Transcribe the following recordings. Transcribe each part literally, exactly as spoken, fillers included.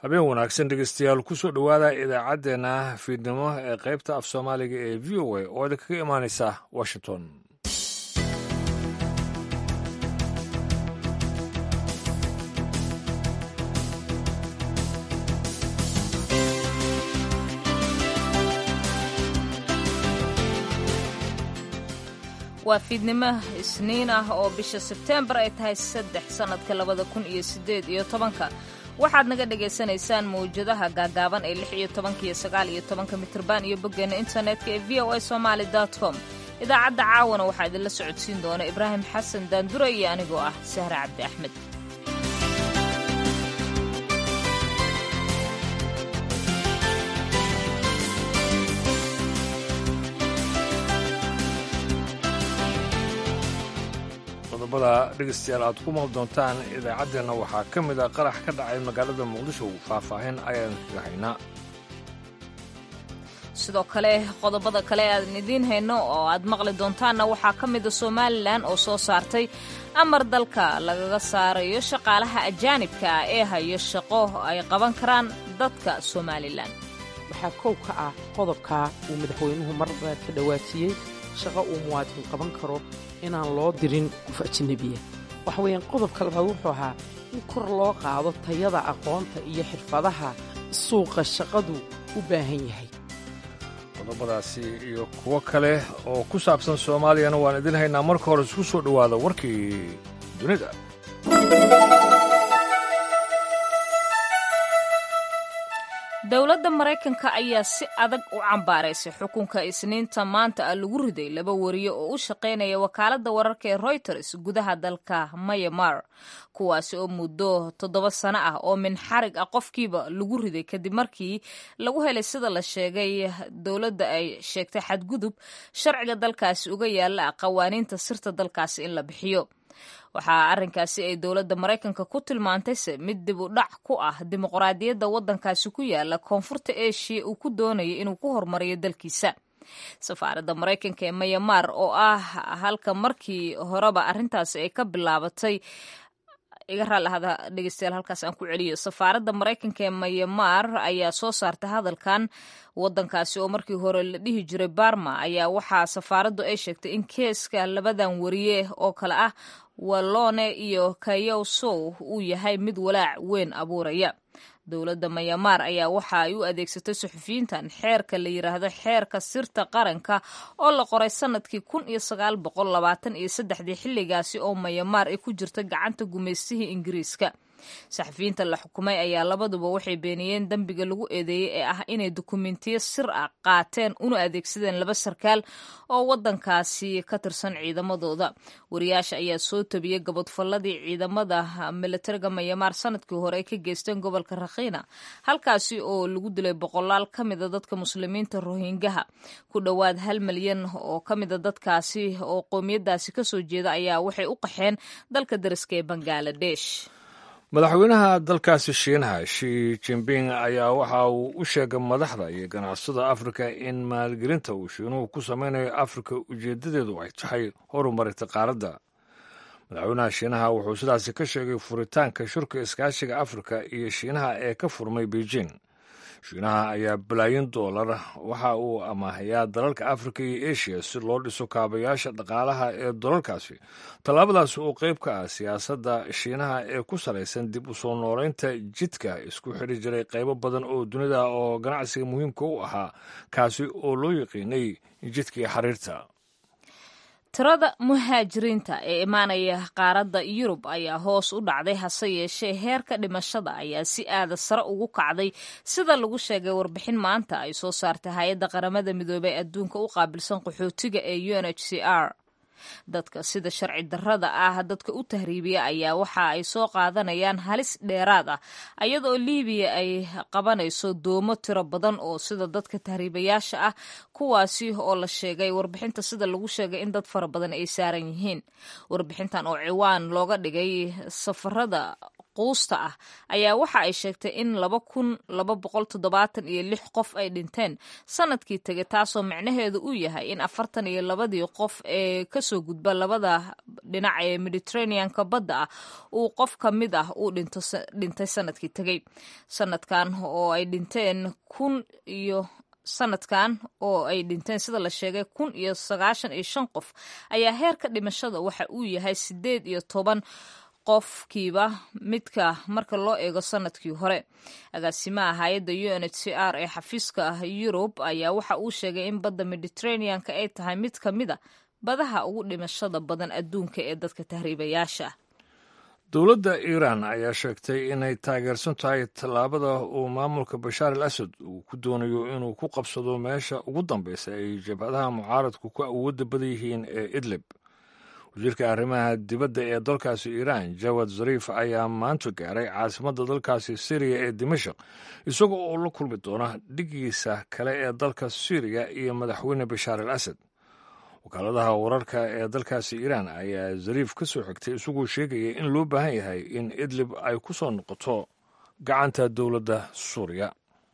habeen wanaagsan dhegeystayaal kusoo dhowaada idaacaddeenna fiidnimo ee qaybta af soomaaliga ee v o a oo idinkaga imaanaysa washington. waa fiidnimo isniin ah oo bisha sebteembar ay tahay saddex sannadka labada kun iyo siddeed iyo tobanka waxaad naga dhagaysanaysaan mawjadaha gaagaaban ee lix iyo tobanka iyo sagaal iyo tobanka mitirban iyo boggeena internetka ee v o a somaali dot com idaacadda caawana waxaa idinla socodsiin doona ibraahim xasan daandure iyo anigoo ah sahre cabdi axmed. qodobada dhegeystayaal aad ku maal doontaan idaacaddeenna waxaa ka mid ah qarax ka dhacay magaalada muqdisho faahfaahin ayaan kaga haynaa. sidoo kale qodobada kale aan idiin hayno oo aad maqli doontaanna waxaa ka mida somalilan oo soo saartay amar dalka lagaga saarayo shaqaalaha ajaanibka ah ee hayo shaqo ay qaban karaan dadka somalilan. waxaa kow ka ah qodobka uu madaxweynuhu marba ka dhawaajiyey shaqo uu muwaadin qaban karo inaan loo dirin qof ajnabiya. waxa weeyaan qodobka labaad wuxuu ahaa in kor loo qaado tayada aqoonta iyo xirfadaha suuqa shaqadu u baahan yahay. qodobadaasi iyo kuwo kale oo ku saabsan soomaaliyana waan idin haynaa. marka hore isku soo dhowaada warkii dunida. dowladda maraykanka ayaa si adag u cambaaraysay xukunka isniinta maanta ah lagu riday laba wariye oo u shaqaynaya wakaaladda wararka ee royters gudaha dalka myanmar kuwaasi oo muddo toddoba sano ah oo min xarig ah qofkiiba lagu riday kadib markii lagu helay sida la sheegay dowladda ay sheegtay xadgudub sharciga dalkaasi uga yaalla qawaaniinta sirta dalkaasi in la bixiyo. waxaa arrinkaasi ay dowladda maraykanka ku tilmaantayse mid dib u dhac ku ah dimuqraadiyadda waddankaasi ku yaala koonfurta eshiya uu ku doonaya inuu ku horumariyo dalkiisa. safaaradda maraykanka ee myanmar oo ah halka markii horeba arrintaasi ay ka bilaabatay iga raallahada dhegeystayaal halkaas aan ku celiyo safaaradda maraykanka ee myanmar ayaa soo saartay hadalkan. waddankaasi oo markii hore la dhihi jiray barma ayaa waxaa safaaraddu ay sheegtay in keeska labadan wariye oo kale ah wallone iyo kayow sow uu yahay mid walaac weyn abuuraya. dowladda myanmar ayaa waxa ay u adeegsatay suxufiyiintan xeerka la yidhaahdo xeerka sirta qaranka oo la qoray sanadkii kun iyo sagaal boqol labaatan iyo saddexdii xilligaasi oo myanmar ay ku jirta gacanta gumaystihii ingiriiska. saxafiyiinta la xukumay ayaa labaduba waxay beeniyeen dembiga lagu eedeeyey ee ah inay dukumentiyo sir ah qaateen una adeegsadeen laba sarkaal oo waddankaasi ka tirsan ciidamadooda. wariyaasha ayaa soo tabiyey gabadfalladii ciidamada militariga myanmar sanadkii hore ay ka geysteen gobolka rakhina halkaasi oo lagu dilay boqolaal ka mida dadka muslimiinta rohingaha. ku dhowaad hal milyan oo ka mida dadkaasi oo qowmiyadaasi kasoo jeeda ayaa waxay u qaxeen dalka dariska ee bangaladesh. madaxweynaha dalkaasi shiinaha shi jinping ayaa waxa uu u sheegay madaxda iyo ganacsada afrika in maalgelinta uu shiinuhu ku samaynayo afrika ujeeddadeedu ay tahay horumarinta qaaradda. madaxweynaha shiinaha wuxuu sidaasi ka sheegay furitaanka shirka iskaashiga afrika iyo shiinaha ee ka furmay beijing. shiinaha ayaa balaayin doolar waxa uu amaahayaa dalalka afrika iyo eshiya si loo dhiso kaabayaasha dhaqaalaha ee dalalkaasi. tallaabadaasi oo qayb ka ah siyaasadda shiinaha ee ku salaysan dib u soo noolaynta jidka isku xidhi jiray qaybo badan oo dunida oo ganacsiga muhiimka u ahaa kaasi oo loo yaqiinay jidkii xariirta. tirada muhaajiriinta ee imaanaya qaaradda yurub ayaa hoos u dhacday hase yeeshee heerka dhimashada ayaa si aada sare ugu kacday sida lagu sheegay warbixin maanta ay soo saartay hay-adda qaramada midoobey adduunka u qaabilsan qaxootiga ee u n h c r. dadka sida sharci darrada ah dadka u tahriibiya ayaa waxa ay soo qaadanayaan halis dheeraad ah iyadoo liibiya ay qabanayso doomo tiro badan oo sida dadka tahriibayaasha ah kuwaasi oo la sheegay warbixinta sida lagu sheegay in dad fara badan ay saaran yihiin. warbixintan oo ciwaan looga dhigay safarada quusta ah ayaa waxa ay sheegtay in laba kun laba boqol toddobaatan iyo lix qof ay dhinteen sanadkii tegay taasoo micnaheedu uu yahay in afartan iyo labadii qof ee kasoo gudba labada dhinac ee mediterraneanka badda ah uu qof ka mid ah uu dhintay sanadkii tegay sanadkan oo ay dhinteen kun iyo sanadkan oo ay dhinteen sida la sheegay kun iyo sagaashan iyo shan qof ayaa heerka dhimashada waxa uu yahay sideed iyo toban qofkiiba midka marka loo eego sanadkii hore agaasimaha hay-adda u n h c r ee xafiiska ah yurub ayaa waxa uu sheegay in badda mediterraneanka ay tahay mid ka mid a badaha ugu dhimashada badan adduunka ee dadka tahriibayaasha dowladda iiraan ayaa sheegtay inay taageersan tahay tallaabada uu maamulka bashaar al asad uu ku doonayo inuu ku qabsado meesha ugu dambaysa ay jabhadaha mucaaradku ku awoodda badan yihiin ee idlib wasiirka arrimaha dibadda ee dalkaasi iiraan jawad zariif ayaa maanta gaaray caasimadda dalkaasi syriya ee dimashaq isagoo oo la kulmi doona dhigiisa kale ee dalka syriya iyo madaxweyne bashaar al asad wakaaladaha wararka ee dalkaasi iiraan ayaa zariif ka soo xigtay isagoo sheegaya in loo baahan yahay in idlib ay ku soo noqoto gacanta dowladda suuriya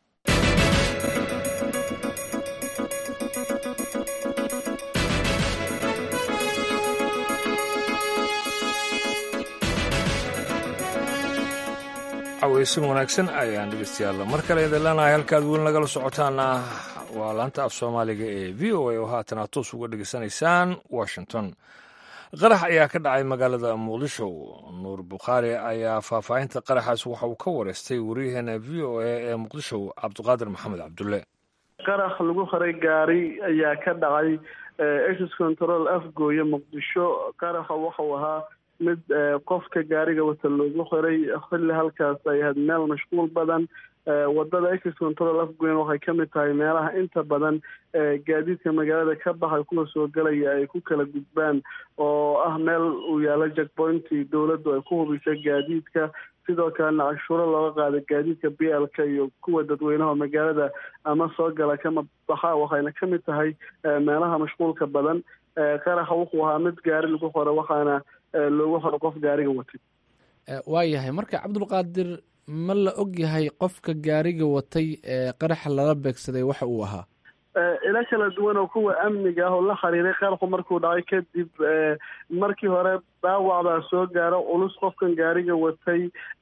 cawaysin wanaagsan ayaan dhegeystayaal mar kale idin leenahay halkaad weli nagala socotaana waa laanta af soomaaliga ee v o a oo haatan aad toos uga dhegeysanaysaan washington qarax ayaa ka dhacay magaalada muqdisho nuur bukhaari ayaa faahfaahinta qaraxaas waxa uu ka wareystay wariyaheena v o a ee muqdisho cabdiqaadir maxamed cabdulle qarax lagu haray gaari ayaa ka dhacay access control afgooye muqdisho qaraxa waxau ahaa mid qofka gaariga wata loogu xiray xilli halkaas ay ahayd meel mashquul badan wadada access control afgoyn waxay ka mid tahay meelaha inta badan gaadiidka magaalada ka baxay kuwa soo galaya ay ku kala gudbaan oo ah meel uu yaalo jackpointii dowladdu ay ku hubisay gaadiidka sidoo kalena cashuuro looga qaada gaadiidka b l k iyo kuwa dadweynaha magaalada ama soo gala kama baxa waxayna ka mid tahay meelaha mashquulka badan qaraxa wuxuu ahaa mid gaari lagu xoro waxaana loogu xoro qof gaariga watay waayahay marka cabdulqaadir ma la og yahay qofka gaariga watay ee qaraxa lala beegsaday waxa uu ahaa ila kala duwan oo kuwa amniga ah oo la xiriiray qaraxu markuu dhacay kadib markii hore dhaawac baa soo gaaro culus qofkan gaariga watay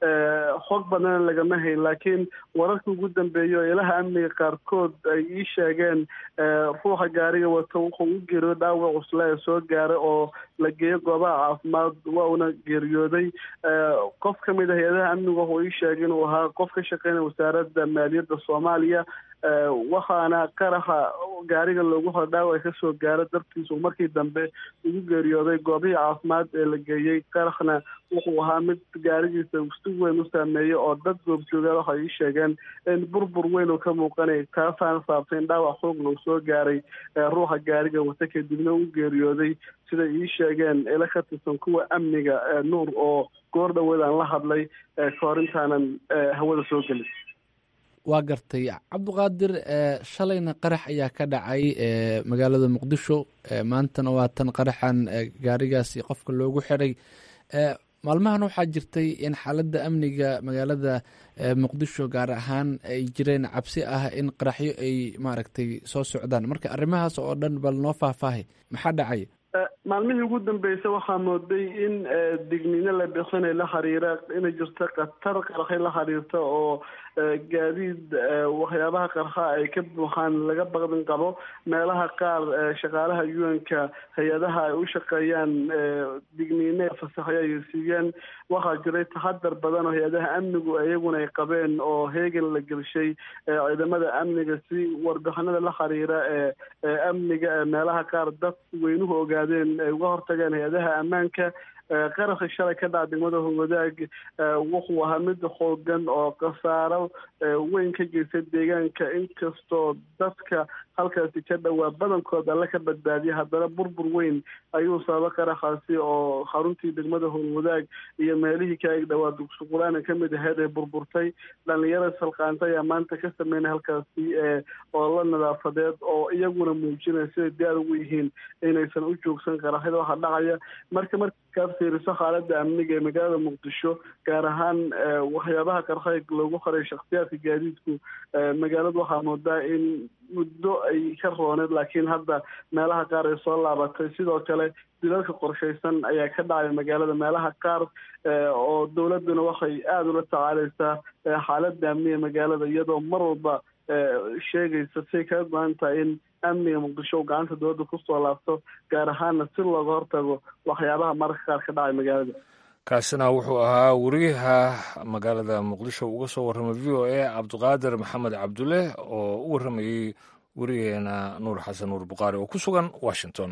xog badana lagama hayn laakiin wararka ugu dambeeya oo ilaha amniga qaarkood ay ii sheegeen ruuxa gaariga wata wuxuu u geeriyooday dhaawac cusle ee soo gaaray oo la geeyo goobaha caafimaad waa una geeriyooday qof ka mid ah hay-adaha amniga wuxuu ii sheegay inuu ahaa qof ka shaqeynaya wasaaradda maaliyadda soomaaliya waxaana qaraxa gaariga loogu hor dhaawac ka soo gaaro dartiisu markii dambe ugu geeriyooday goobihii caafimaad ee la geeyey qaraxna wuxuu ahaa mid gaarigiisa si weyn u saameeyey oo dad goobjoogaa waxay ii sheegeen in burbur weyn uu ka muuqanay taasaana saabtay in dhaawac xoogna uu soo gaaray ruuxa gaariga wata kadibna u geeriyooday siday ii sheegeen ila ka tirsan kuwa amniga nuur oo goor dhaweed aan la hadlay kahor intaanan hawada soo gelin waa gartay cabdiqaadir shalayna qarax ayaa ka dhacay magaalada muqdisho maantana waa tan qaraxan gaarigaasi qofka loogu xiray maalmahan waxaa jirtay in xaaladda amniga magaalada muqdisho gaar ahaan ay jireen cabsi ah in qaraxyo ay maaragtay soo socdaan marka arrimahaas oo dhan bal noo faahfaahay maxaa dhacay maalmihii ugu dambeysay waxaa mooday in digniino la bixinay la xiriira inay jirto khatar qaraxay la xiriirta oo gaadiid waxyaabaha qarxa ay ka buuxaan laga baqdin qabo meelaha qaar shaqaalaha u n-ka hay-adaha ay u shaqeeyaan digniine fasaxyo ay siiyeen waxaa jiray taxadar badan oo hay-adaha amnigu iyaguna ay qabeen oo heegan la gelshay ciidamada amniga si warbixinada la xiriira ee amniga ee meelaha qaar dad weynuhu ogaadeen ay uga hortageen hay-adaha ammaanka qaraxa shalay ka dhaca degmada howadaag wuxuu ahaa mid xoogan oo khasaaro weyn ka geystay deegaanka inkastoo dadka halkaasi ka dhowaa badankood alle ka badbaadiyay haddana burbur weyn ayuu sababa qaraxaasi oo xaruntii degmada howadaag iyo meelihii ka eg dhowaa dugsuqulaana ka mid ahayd ee burburtay dhalinyarada salqaanta ayaa maanta ka sameynay halkaasi oo la nadaafadeed oo iyaguna muujinaya siday diyaar ugu yihiin inaysan u joogsan qaraxyada waxa dhacaya marka markaad fiiriso xaaladda amniga ee magaalada muqdisho gaar ahaan waxyaabaha qarxay loogu qoray shakhsiyaadka gaadiidku magaalada waxaa moodaa in muddo ay ka rooneed laakiin hadda meelaha qaar ay soo laabatay sidoo kale dilalka qorshaysan ayaa ka dhacay magaalada meelaha qaar oo dowladuna waxay aada ula tacaaleysaa xaaladda amniga magaalada iyadoo mar walba sheegaysa say kaga go-an tahay in amniga muqdisho u gacanta dowladda kusoo laabto gaar ahaana si looga hortago waxyaabaha mararka qaar ka dhacay magaalada. kaasina wuxuu ahaa wariyaha magaalada muqdisho uga soo warramay v o a cabdiqaadir maxamed cabdulle oo u warramayey wariyaheena nuur xasan nuur buqaari oo ku sugan washington.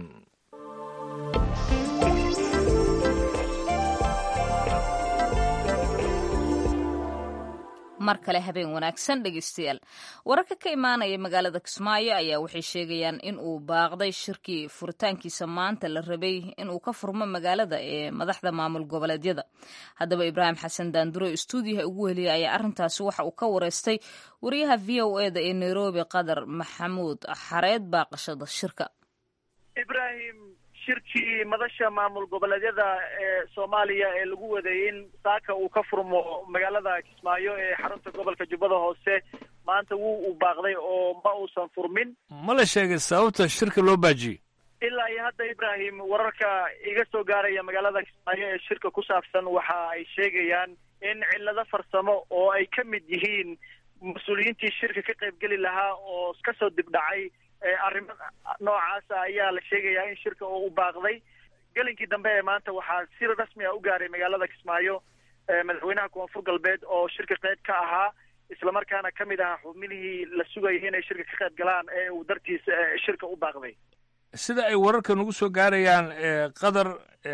mar kale habeen wanaagsan dhegeystayaal. wararka ka imaanaya magaalada kismaayo ayaa waxay sheegayaan in uu baaqday shirkii furitaankiisa maanta la rabay in uu ka furmo magaalada ee madaxda maamul goboleedyada. haddaba ibraahim xasan daanduro stuudiyaha ugu heliyay ayaa arrintaasi waxa uu ka wareystay wariyaha v o eda ee nairobi qadar maxamuud xareed baaqashada shirka. ibrahim shirkii madasha maamul goboleedyada ee soomaaliya ee lagu waday in saaka uu ka furmo magaalada kismaayo ee xarunta gobolka jubbada hoose maanta wuu u baaqday oo ma uusan furmin. ma la sheegay sababta shirka loo baajiyey? ilaa iyo hadda ibrahim wararka iga soo gaaraya magaalada kismaayo ee shirka ku saabsan waxa ay sheegayaan in cillado farsamo oo ay ka mid yihiin mas-uuliyiintii shirka ka qaybgeli lahaa oo kasoo dibdhacay arrimo noocaasa ayaa la sheegayaa in shirka oo u baaqday. gelinkii dambe ee maanta waxaa si rasmi ah u gaaray magaalada kismaayo madaxweynaha koonfur galbeed oo shirka qayb ka ahaa islamarkaana ka mid ahaa xubnihii la sugayay inay shirka ka qayb galaan ee uu dartiis shirka u baaqday. sida ay wararka nagu soo gaarayaan qadar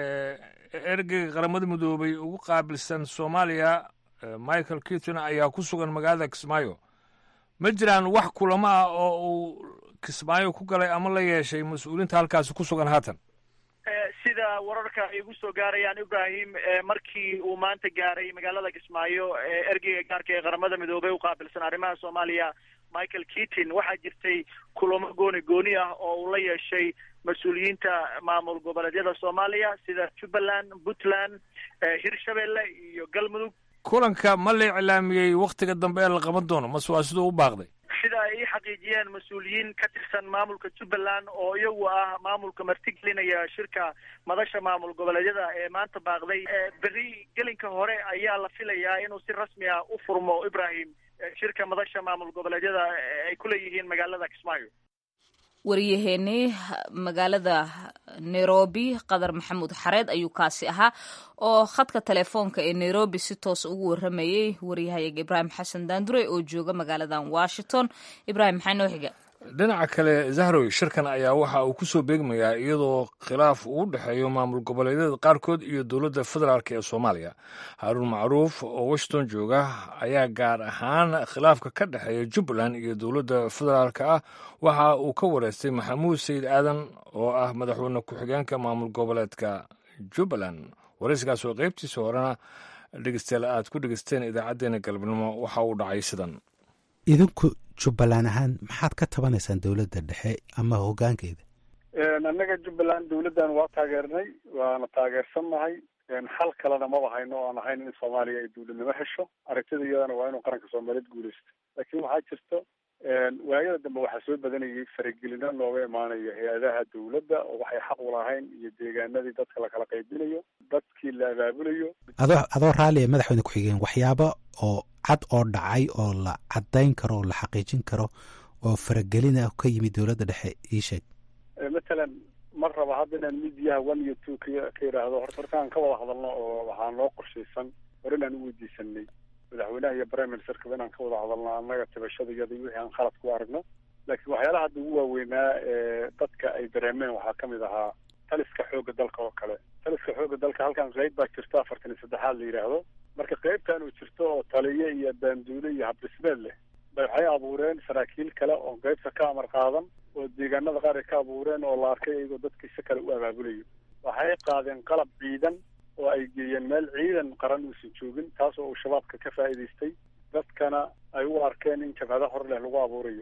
ergeyga qaramada midoobay ugu qaabilsan soomaaliya michael keaton ayaa ku sugan magaalada kismaayo. ma jiraan wax kulamo ah oo uu kismaayo ku galay ama la yeeshay mas-uuliinta halkaasi ku sugan haatan? sida wararka ay igu soo gaarayaan ibrahim markii uu maanta gaaray magaalada kismaayo ergeyga gaarka ee qaramada midoobey u qaabilsan arrimaha soomaaliya michael keaton waxaa jirtay kulamo gooni gooni ah oo uu la yeeshay mas-uuliyiinta maamul goboleedyada soomaaliya sida jubbaland, puntland, hirshabelle iyo galmudug. kulanka ma la iclaamiyey waktiga dambe ee la qaban doono mase waa siduu u baaqday? sida ay ii xaqiijiyeen mas-uuliyiin ka tirsan maamulka jubbaland oo iyagu ah maamulka martigelinaya shirka madasha maamul goboleedyada ee maanta baaqday berri gelinka hore ayaa la filayaa inuu si rasmi ah u furmo ibrahim shirka madasha maamul goboleedyada ay ku leeyihiin magaalada kismaayo. wariyaheenii magaalada nairobi qadar maxamuud xareed ayuu kaasi ahaa oo khadka telefoonka ee nairobi si toos ugu waramayey waryahayaga ibraahim xasan daandure oo jooga magaaladan washington. ibraahim maxaa noo xiga? dhinaca kale zahrow shirkan ayaa waxa uu kusoo beegmayaa iyadoo khilaaf uu u dhexeeyo maamul goboleedyada qaarkood iyo dowladda federaalk ee soomaaliya. haaruun macruuf oo washington jooga ayaa gaar ahaan khilaafka ka dhexeeya jubbaland iyo dowladda federaalk ah waxa uu ka wareystay maxamuud sayid aadan oo ah madaxweyne ku-xigeenka maamul goboleedka jubbaland. waraysigaas oo qaybtiisa horena dhegeystayaal aad ku dhegeysteen idaacaddeenna galabnimo waxa uu dhacay sidan. idinku jubbaland ahaan maxaad ka tabanaysaan dowladda dhexe ama hoggaankeeda? annaga jubbaland dowladdan waa taageernay waana taageersannahay. xal kalena maba hayno o aan ahayn in soomaaliya ay dowladnimo hesho. aragtida iyadana waa inuu qaranka soomaaliyeed guulaysto. laakiin waxaa jirto waayada dambe waxaa soo badanayay faragelino looga imaanayo hay-adaha dowladda oo waxay xaq u lahayn iyo deegaanadii dadka lakala qaybinayo, dadkii la abaabulayo. adoo adoo raallia madaxweyne ku-xigeen waxyaaba oo cad oo dhacay oo la caddayn karo oo la xaqiijin karo oo faragelin ah ka yimid dowladda dhexe ii sheeg. matalan mar raba hadda inaan midiyaha one iyo two ka ka yidhaahdo horta hortaan ka wada hadalno oo waxaa noo qorshaysan hore inaan u weydiisanay madaxweynaha iyo prime ministerkaba inaan ka wada hadalno annaga tabashada iyada iyo wixii aan khalad ku aragno. laakiin waxyaalaha hadda ugu waaweynaa ee dadka ay dareemeen waxaa kamid ahaa taliska xoogga dalka oo kale. taliska xoogga dalka halkan qayb baa jirto afartan iyo saddexaad la yidhaahdo. marka qaybtan uu jirto oo taliye iyo baanduule iyo habdhismeed leh bay waxay abuureen saraakiil kale oo qaybta ka amar qaadan oo deegaanada qaar ay ka abuureen oo la arkay iyagoo dadkii si kale u abaabulayo. waxay qaadeen qalab ciidan oo ay geeyeen meel ciidan qaran uusan joogin, taas oo uu shabaabka ka faa'iidaystay, dadkana ay u arkeen in jabhado hor leh lagu abuurayo.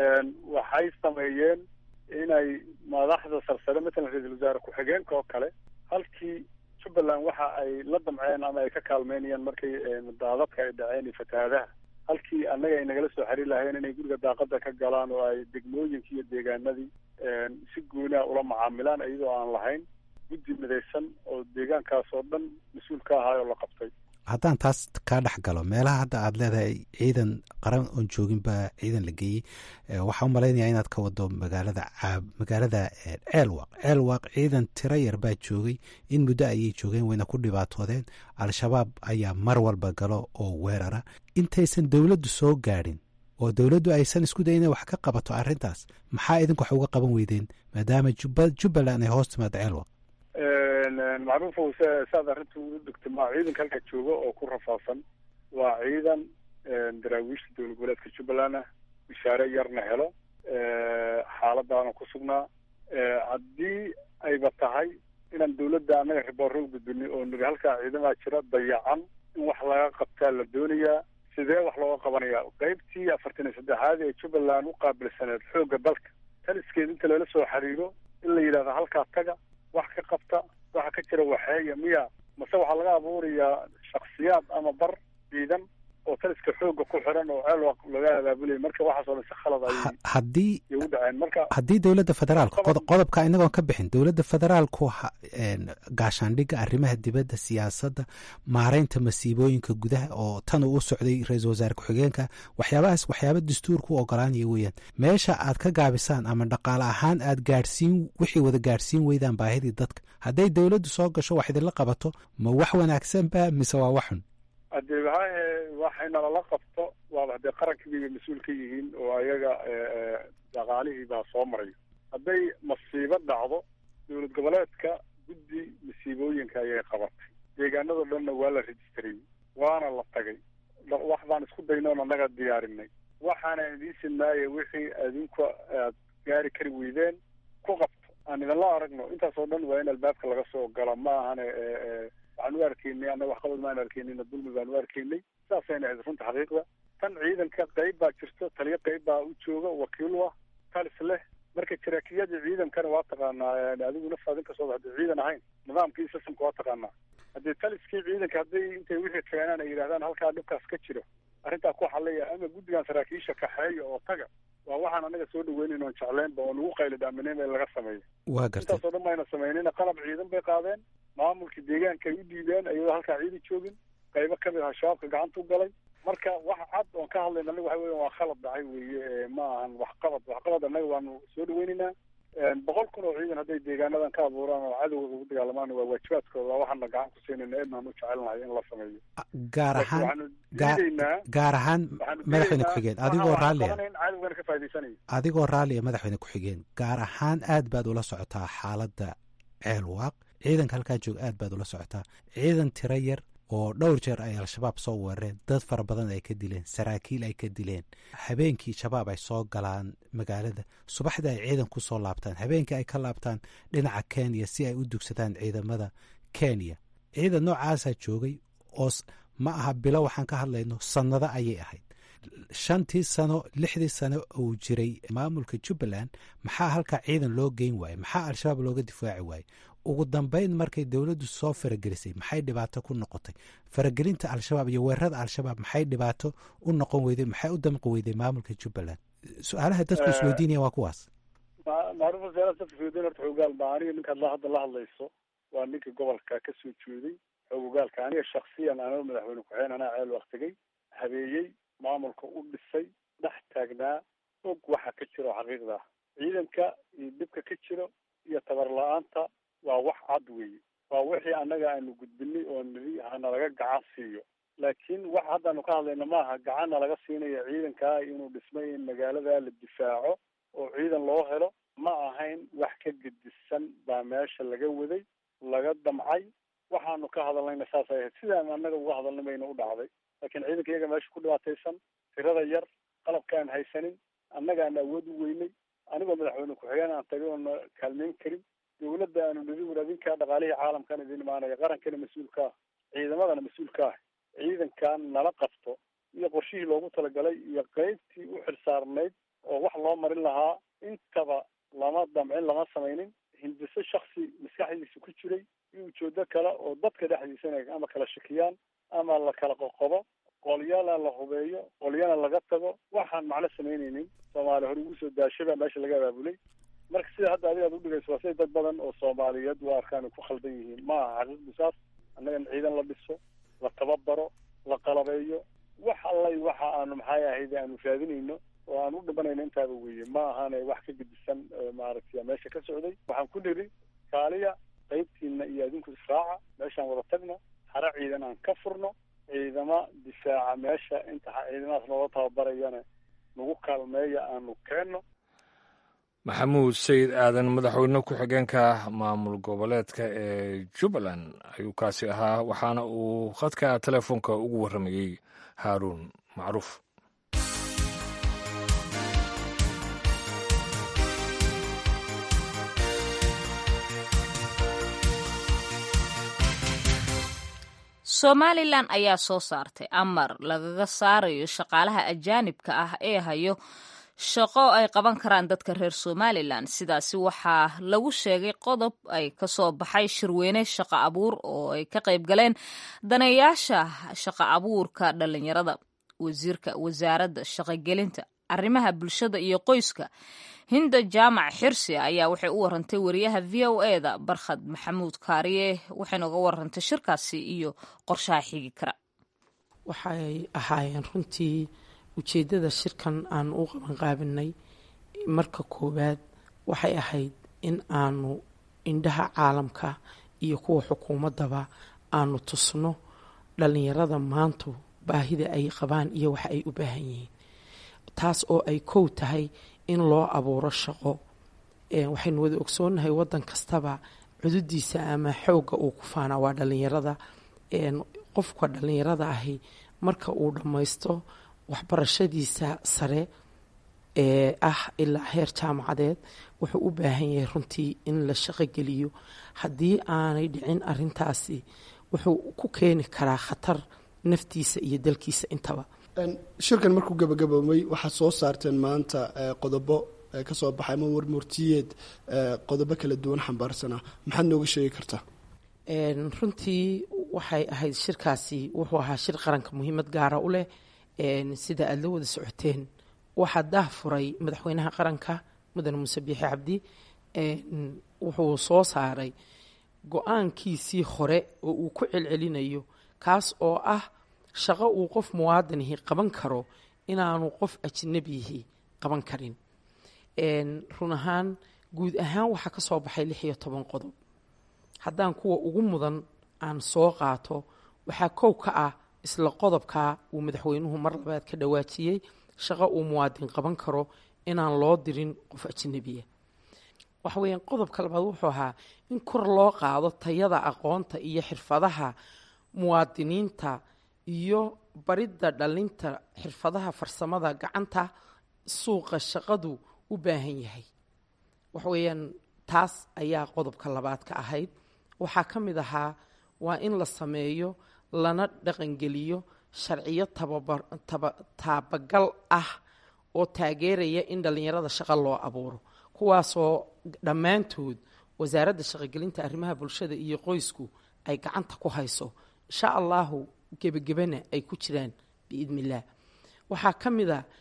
waxay sameeyeen inay madaxda sarsare matalan ra-iisul wasaare ku-xigeenka oo kale halkii jubbaland waxa ay la damceen ama ay ka kaalmeynayaan markay daadadka ay dhaceen iyo fatahaadaha halkii annaga ay nagala soo xiriir lahayeen inay guriga daaqada ka galaan oo ay degmooyinkii iyo deegaanadii si gooniha ula macaamilaan iyadoo aan lahayn guddi midaysan oo deegaankaas oo dhan mas-uul ka ahaay oo la qabtay. haddaan taas kaa dhex galo meelaha hadda aada leedahay ciidan qaran oon joogin baa ciidan la geeyey waxaa u malaynayaa inaad ka wado magaalada caab magaalada ceelwaaq ceelwaaq ciidan tiro yar baa joogay in muddo ayay joogeen wayna ku dhibaatoodeen al-shabaab ayaa mar walba galo oo weerara intaysan dowladdu soo gaadhin oo dowladdu aysan isku dayin inay wax ka qabato arrintaas maxaa idinku wax uga qaban weydeen maadaama jubbaland ay hoos timaado ceelwaaq? macruufow saad arrinta ugu dhigtay ma ciidanka halka jooga oo ku rafaadsan waa ciidan daraawiishta dowlad goboleedka jubbaland ah bishaare yarna helo xaaladaana ku sugnaa haddii ayba tahay inaan dowladda annaga riboorro u gudbinay oo niri halkaa ciidamaa jira dayacan in wax laga qabtaa la doonayaa sidee wax looga qabanayaa qaybtii afartan iyo saddexaad ee jubbaland u qaabilsaneed xoogga dalka taliskeed inta lala soo xiriiro in la yidhahdo halkaa taga wax ka qabta waxa ka jira waxeeya miya mase waxaa laga abuurayaa shaksiyaad ama bar ciidan oo taliska xooga ku xiran oo ceel laga abaabulaya marka waxaasoo dhan si khalad ay haddii u dhaceen marka haddii dowladda federaalku qodobka inagoon ka bixin dowladda federaalku gaashaandhigga arrimaha dibadda siyaasadda maareynta masiibooyinka gudaha oo tan uu u socday ra-iisul wasaare ku-xigeenka waxyaabahaas waxyaaba dastuurku u ogolaanaya weeyaan meesha aad ka gaabisaan ama dhaqaale ahaan aad gaadhsiin wixii wada gaadhsiin weydaan baahidii dadka hadday dowladdu soo gasho wax idinla qabato ma wax wanaagsan ba mise waa wax xun? haddii wahaye waxayna lala qabto waaba haddee qarankiibay mas-uul ka yihiin oo ayaga dhaqaalihii baa soo marayo hadday masiibo dhacdo dowlad goboleedka guddi masiibooyinka ayay qabatay deegaanado dhanna waa la rejistrayey waana la tagay wax baan isku daynoon annaga diyaarinay waxaana idiin sinaaye wixii adinku aad gaari kari weydeen ku qabto aan idinla aragno intaasoo dhan waa in albaabka laga soo gala ma ahane waxaan u arkaynay annaga waxqabad maan arkaynayna dulmi baan u arkaynay saasayna ahayd runta xaqiiqda tan ciidanka qayb baa jirto taliyo qayb baa u jooga wakiil u ah talis leh marka jaraakiyadii ciidankana waa taqaanaa adigu naftaad inkastoo haddii ciidan ahayn nidaamkii sistamka waa taqaanaa haddii taliskii ciidanka hadday intay wixii keenaan ay yidhahdaan halkaa dhibkaas ka jiro arrintaa ku xallaya ama guddigan saraakiisha kaxeeya oo taga waa waxaan anaga soo dhaweynayn oon jecleynba oo nagu qayli dhaaminayn in laga sameeyo waa gartay intaasoo dhan mayna samaynina qalab ciidan bay qaadeen maamulkii deegaanka ay u dhiibeen ayadoo halkaa ciidan joogin qaybo ka mid aha shabaabka gacanta u galay marka wax cad oon ka hadlayna anaga waxa weya waa khalad dhacay weeye ma ahan waxqabad waxqabad annaga waanu soo dhaweynaynaa boqol kun oo ciidan hadday deegaanadan ka abuuraan oo cadowga ugu dagaalamaan waa waajibaadkooda waa waxaana gacan ku siinayna eednaan u jecelnahay in la sameeyo gaar ahaan gaar ahaan madaxweyne ku-xigeen adigoo raallia cadowgana ka faa'idaysanayo adigoo raallia madaxweyne ku-xigeen gaar ahaan aad baad ula socotaa xaaladda ceelwaaq ciidanka halkaa jooga aad baad ula socotaa ciidan tiro yar oo dhowr jeer ay al-shabaab soo weerareen dad fara badan ay ka dileen saraakiil ay ka dileen habeenkii shabaab ay soo galaan magaalada subaxdii ay ciidan ku soo laabtaan habeenkii ay ka laabtaan dhinaca kenya si ay u dugsadaan ciidamada kenya ciidan noocaasaa joogay oo ma aha bilo waxaan ka hadlayno sannado ayay ahayd shantii sano lixdii sano uu jiray maamulka jubbaland maxaa halkaa ciidan loo geyn waaye maxaa al-shabaab looga difaaci waaye ugu dambeyn markay dowladdu soo faragelisay maxay dhibaato ku noqotay faragelinta al-shabaab iyo weerarada al-shabaab maxay dhibaato u noqon weyday maxay u damqi weyday maamulka jubbaland su-aalaha dadku isweydiinaya waa kuwaas macruuf wasaaradda dadka horta xoogaal baa aniga ninkaad la hadda la hadlayso waa ninka gobolka ka soo jeeday xoogaalka aniga shaksiyan anoo madaxweyne ku-xigeen anaa ceel waqtigay habeeyey maamulka u dhisay dhex taagnaa og waxa ka jiro xaqiiqda ah ciidanka iyo dhibka ka jiro iyo tabar la-aanta waa wax cad weeye waa wixii annaga aanu gudbinay oo niri hana laga gacan siiyo laakiin wax haddaanu ka hadlayna maaha gacanna laga siinayo ciidankaa inuu dhismay in magaalada la difaaco oo ciidan loo helo ma ahayn wax ka gedisan baa meesha laga waday laga damcay waxaanu ka hadalnayna saas ay ahayd sidaan annaga uga hadalnay mayna u dhacday laakiin ciidanka iyaga meesha ku dhibaataysan tirada yar qalabka aan haysanin annaga aan awood u weynay anigoo madaxweyne ku-xigeen aan tagay oona kaalmeyn karin dowladda aanu nidi waraadinkaa dhaqaalihii caalamkan idin imaanaya qarankana mas-uulka ah ciidamadana mas-uulka ah ciidankan nala qabto iyo qorshihii loogu talagalay iyo qaybtii u xilsaarnayd oo wax loo marin lahaa intaba lama damcin lama samaynin hindiso shaksi maskaxdiisa ku jiray iyo ujeedo kale oo dadka dhexdiisana ama kala shakiyaan ama la kala qoqobo qolyana la hubeeyo qolyana laga tago waxaan macno samaynaynin soomaali hore ugu soo daashaba meesha laga abaabulay marka sida hadda adiga aad udhigayso waa sida dad badan oo soomaaliyeed waa arkaan ku khaldan yihiin ma aha xaqiiqdu saas annagan ciidan la dhiso la tababaro la qalabeeyo wax allay waxa aanu maxay ahayd aanu raadinayno oo aan u dhibanayno intaaba weeye ma ahane wax ka gedisan maaragtay meesha ka socday waxaan ku niri kaaliya qaybtiina iyo adinku israaca meeshaan wada tagno xara ciidan aan ka furno ciidama difaaca meesha inta ciidamadaas nooga tababarayana nagu kaalmeeya aanu keenno maxamuud sayid aadan madaxweyne ku-xigeenka maamul goboleedka ee jubbaland ayuu kaasi ahaa waxaana uu khadka telefoonka ugu warramayey haaruun macruuf somalilan ayaa soo saartay amar lagaga saarayo shaqaalaha ajaanibka ah ee hayo shaqo ay qaban karaan dadka reer somalilan sidaasi waxaa lagu sheegay qodob ay kasoo baxay shirweyne shaqo abuur oo ay ka qayb galeen daneeyaasha shaqo abuurka dhalinyarada wasiirka wasaaradda shaqogelinta arrimaha bulshada iyo qoyska hinda jaamac xirsi ayaa waxay u warantay wariyaha v o e da barkhad maxamuud kaariye waxayna uga warantay shirkaasi iyo qorshaha xigi kara waxay ahaayeen runtii ujeeddada shirkan aan u qabanqaabinay marka koowaad waxay ahayd in aanu indhaha caalamka iyo kuwa xukuumaddaba aanu tusno dhallinyarada maantu baahida ay qabaan iyo waxa ay u baahan yihiin taas oo ay kow tahay in loo abuuro shaqo waxaynu wada ogsoonnahay waddan kastaba cududiisa ama xoogga uu ku faanaa waa dhallinyarada qofka dhallinyarada ahi marka uu dhammaysto waxbarashadiisa sare ee ah ilaa heer jaamacadeed wuxuu u baahan yahay runtii in la shaqo geliyo haddii aanay dhicin arintaasi wuxuu ku keeni karaa khatar naftiisa iyo dalkiisa intaba shirkan markuu gabagaboomay waxaad soo saarteen maanta qodobo ka soo baxay ama warmurtiyeed qodobo kala duwan xambaarsana maxaad nooga sheegi kartaa runtii waxay ahayd shirkaasi wuxuu ahaa shir qaranka muhiimad gaara u leh sida aada la wada socoteen waxaa daah furay madaxweynaha qaranka mudane muuse biixi cabdi wuxuu soo saaray go-aankiisii hore oo uu ku celcelinayo kaas oo ah shaqo uu qof muwaadinihi qaban karo inaanu qof ajnabiyihi qaban karin run ahaan guud ahaan waxaa ka soo baxay lix iyo toban qodob haddaan kuwa ugu mudan aan soo qaato waxaa kow ka ah isla qodobka uu madaxweynuhu mar labaad ka dhawaajiyey shaqo uu muwaadin qaban karo inaan loo dirin qof ajnabiya waxa weeyaan qodobka labaad wuxuu ahaa in kor loo qaado tayada aqoonta iyo xirfadaha muwaadiniinta iyo baridda dhalinta xirfadaha farsamada gacanta suuqa shaqadu u baahan yahay waxa weeyaan taas ayaa qodobka labaad ka ahayd waxaa ka mid ahaa waa in la sameeyo lana dhaqangeliyo sharciyo tababar taba taabagal ah oo taageeraya in dhallinyarada shaqo loo abuuro kuwaasoo dhammaantood wasaaradda shaqogelinta arrimaha bulshada iyo qoysku ay gacanta ku hayso insha allahu gebagebana ay ku jiraan biidni illaah waxaa ka mid a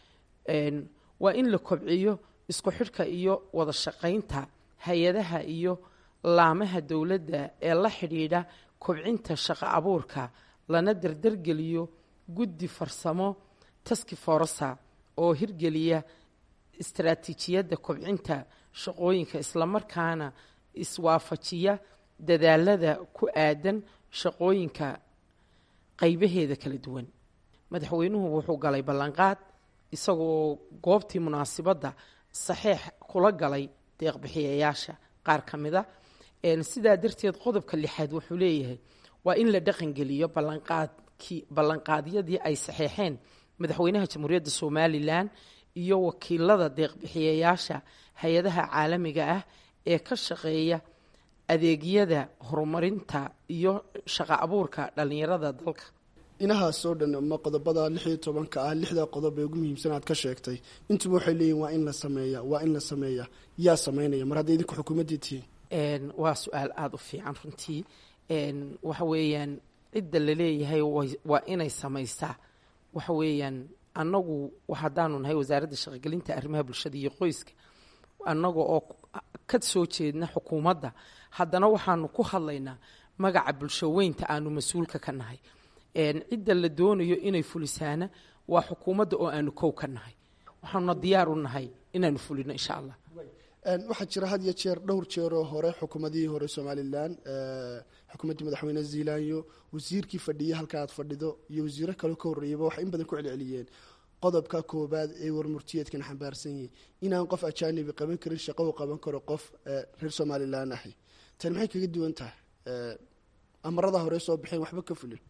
waa in la kobciyo isku xidhka iyo wada shaqaynta hay-adaha iyo laamaha dowladda ee la xidhiidha kobcinta shaqo abuurka lana dardargeliyo guddi farsamo taski forasa oo hirgeliya istaraatiijiyadda kobcinta shaqooyinka islamarkaana iswaafajiya dadaalada ku aadan shaqooyinka qaybaheeda kala duwan madaxweynuhu wuxuu galay ballanqaad isagoo goobtii munaasibadda saxiix kula galay deeqbixiyayaasha qaar ka mida sidaa darteed qodobka lixaad wuxuu leeyahay waa in la dhaqangeliyo ballanqaadkii ballanqaadyadii ay saxeexeen madaxweynaha jamhuuriyadda somalilan iyo wakiilada deeqbixiyayaasha hay-adaha caalamiga ah ee ka shaqeeya adeegyada horumarinta iyo shaqo abuurka dhallinyarada dalka inahaasoo dhan ma qodobada lix iyo tobanka ah lixda qodob ee ugu muhiimsan aad ka sheegtay intuba waxay leeyihin waa in la sameeya waa in la sameeya yaa sameynaya mar hadday idinku xukuumaddii tihiin waa su-aal aada u fiican runtii waxa weeyaan cidda laleeyahay waa inay samaysaa waxa weeyaan annagu haddaanu nahay wasaaradda shaqogelinta arrimaha bulshada iyo qoyska annaga oo ka soo jeedna xukuumadda haddana waxaanu ku hadlaynaa magaca bulsho weynta aanu mas-uulka ka nahay cidda la doonayo inay fulisaana waa xukuumadda oo aanu kow ka nahay waxaanuna diyaar u nahay inaanu fulino insha allah waxaa jira had iyo jeer dhowr jeeroo hore xukuumadihii hore somalilan xukuumaddii madaxweyne zealanyo wasiirkii fadhiya halka aad fadhido iyo wasiiro kaleo ka horreeyaba waxay in badan ku celceliyeen qodobka koobaad ee warmurtiyeedkan xambaarsan yahay inaan qof ajaanibi qaban karin shaqo uu qaban karo qof reer somalilan ahi tan maxay kaga duwan tahay amarada hore soo baxeen waxba ka fulin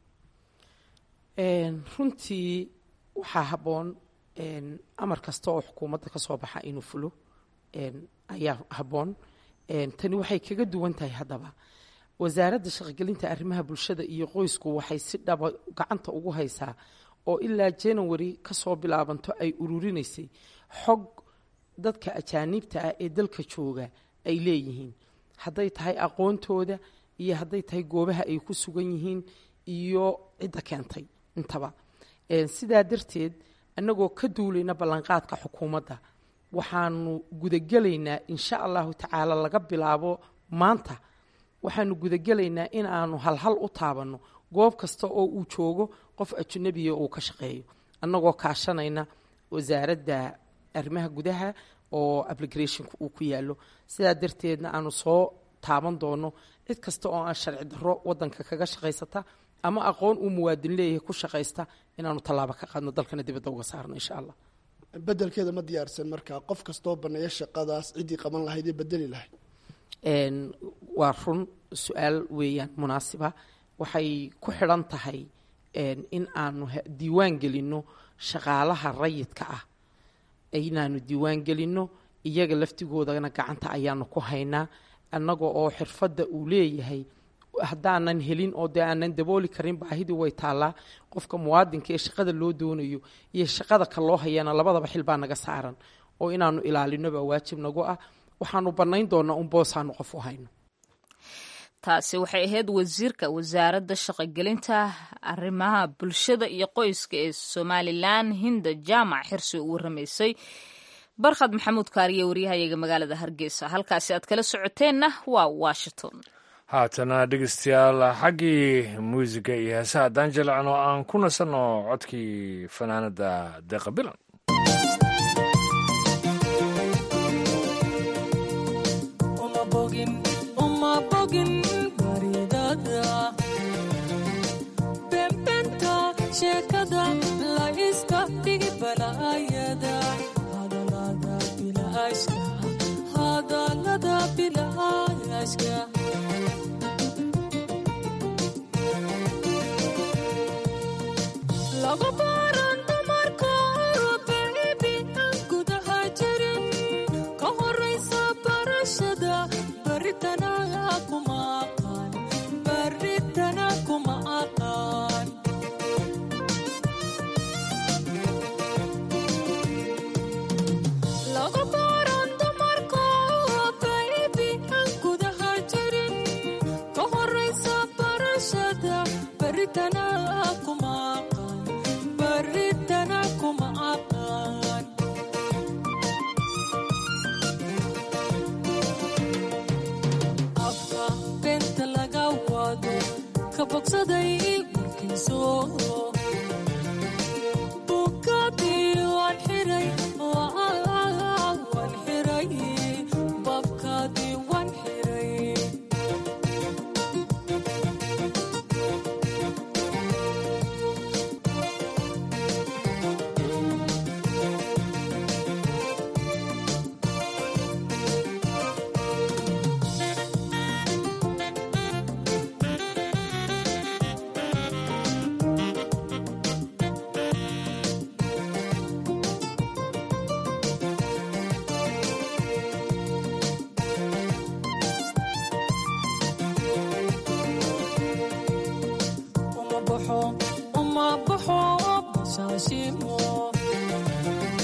runtii waxaa habboon amar kasta oo xukuumadda ka soo baxa inuu fulo ayaa habboon tani waxay kaga duwan tahay haddaba wasaaradda shaqogelinta arrimaha bulshada iyo qoysku waxay si dhaba gacanta ugu haysaa oo ilaa january ka soo bilaabanto ay ururinaysay xog dadka ajaaniibta ah ee dalka jooga ay leeyihiin hadday tahay aqoontooda iyo hadday tahay goobaha ay ku sugan yihiin iyo cidda keentay intaba sidaa darteed annagoo ka duulayna ballanqaadka xukuumadda waxaanu gudagelaynaa insha allahu tacaala laga bilaabo maanta waxaanu gudagelaynaa in aanu halhal u taabanno goob kasta oo uu joogo qof ajnabiya uu ka shaqeeyo annagoo kaashanayna wasaaradda arrimaha gudaha oo applicationka uu ku yaallo sidaa darteedna aanu soo taaban doono cid kasta oo aan sharci darro waddanka kaga shaqaysata ama aqoon uu muwaadin leeyahay ku shaqaysta inaanu tallaabo ka qaadno dalkana dibadda uga saarno insha allah bedelkeeda ma diyaarsan markaa qof kastoo baneeya shaqadaas ciddii qaban lahayd ee bedeli lahayd waa run su-aal weeyaan munaasiba waxay ku xidhan tahay in aanu diiwaan gelinno shaqaalaha rayidka ah inaanu diiwaan gelinno iyaga laftigoodana gacanta ayaanu ku haynaa annaga oo xirfadda uu leeyahay haddaanan helin oo dee aanan dabooli karin baahidii way taallaa qofka muwaadinka ee shaqada loo doonayo iyo shaqada ka loo hayana labadaba xil baa naga saaran oo inaanu ilaalino baa waajib nagu ah waxaanu bannayn doonaa un boosaanu qof u hayno taasi waxay ahayd wasiirka wasaaradda shaqogelinta arrimaha bulshada iyo qoyska ee somalilan hinda jaamac xirsi u waramaysay barkhad maxamuud kaariye waryahayaga magaalada hargeysa halkaasi aad kala socoteenna waa washington haatana dhegeystayaal xaggii muusiga iyo heesaha haddaan jilacno aan ku nasanno codkii fanaanada deeqa bilan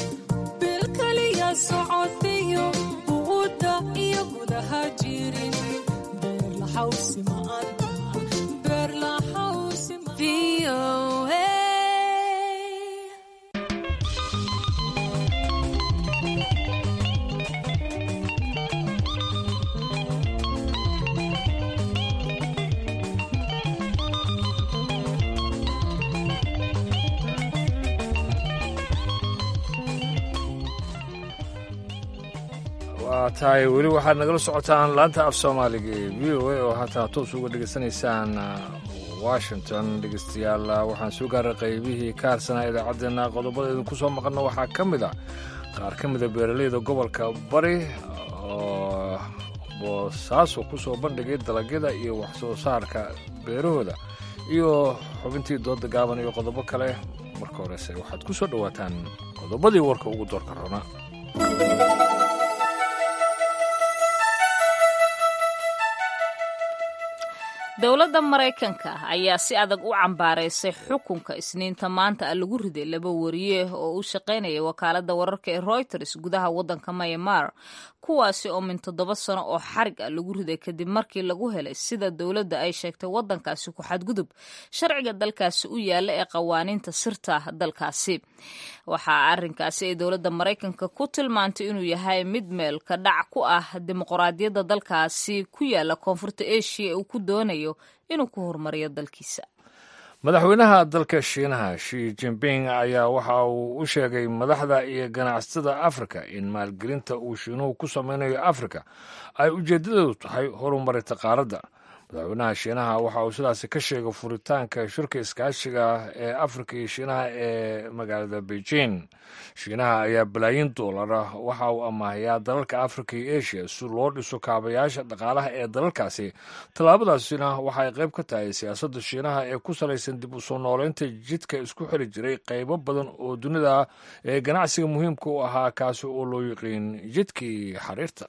bilkaliya socodbiyo buuda iyo gudaha jirin waa tahay weli waxaad nagala socotaan laanta af soomaaliga ee v o a oo hataa toos uga dhegaysanaysaan washington. dhegeystayaal waxaan soo gaaray qaybihii ka harsanaa idaacaddeenna. qodobada idinku soo maqanno waxaa ka mid ah qaar ka mida beeraleyda gobolka bari oo boosaaso ku soo bandhigay dalagyada iyo wax soo saarka beerahooda iyo xubintii dooda gaaban iyo qodobo kale. marka horese waxaad ku soo dhowaataan qodobadii warka ugu doorka rona. dowladda maraykanka ayaa si adag u cambaaraysay xukunka isniinta maanta a lagu riday laba wariye oo u shaqaynaya wakaaladda wararka ee reuters gudaha waddanka myanmar, kuwaasi oo min toddoba sano oo xarig ah lagu riday kadib markii lagu helay sida dowladda ay sheegtay waddankaasi ku xadgudub sharciga dalkaasi u yaalla ee qawaaniinta sirta dalkaasi. waxaa arrinkaasi ay dowladda maraykanka ku tilmaantay inuu yahay mid meel ka dhac ku ah dimuqraadiyadda dalkaasi ku yaalla koonfurta eshiya ee uu ku doonayo inuu ku horumariyo dalkiisa. madaxweynaha dalka shiinaha shi jinping ayaa waxa uu u sheegay madaxda iyo ganacsatada afrika in maalgelinta uu shiinuhu ku samaynayo afrika ay ujeeddadoodu tahay horumarinta qaaradda. madaxweynaha shiinaha waxa uu sidaasi ka sheegay furitaanka shirka iskaashiga ee afrika iyo shiinaha ee magaalada beijing. shiinaha ayaa balaayiin doolara waxa uu amaahayaa dalalka afrika iyo eshiya si loo dhiso kaabayaasha dhaqaalaha ee dalalkaasi. tallaabadaasina waxa ay qayb ka tahay siyaasadda shiinaha ee ku salaysan dib u soo nooleynta jidka isku xiri jiray qaybo badan oo dunida ee ganacsiga muhiimka u ahaa kaasi oo loo yiqiin jidkii xariirta.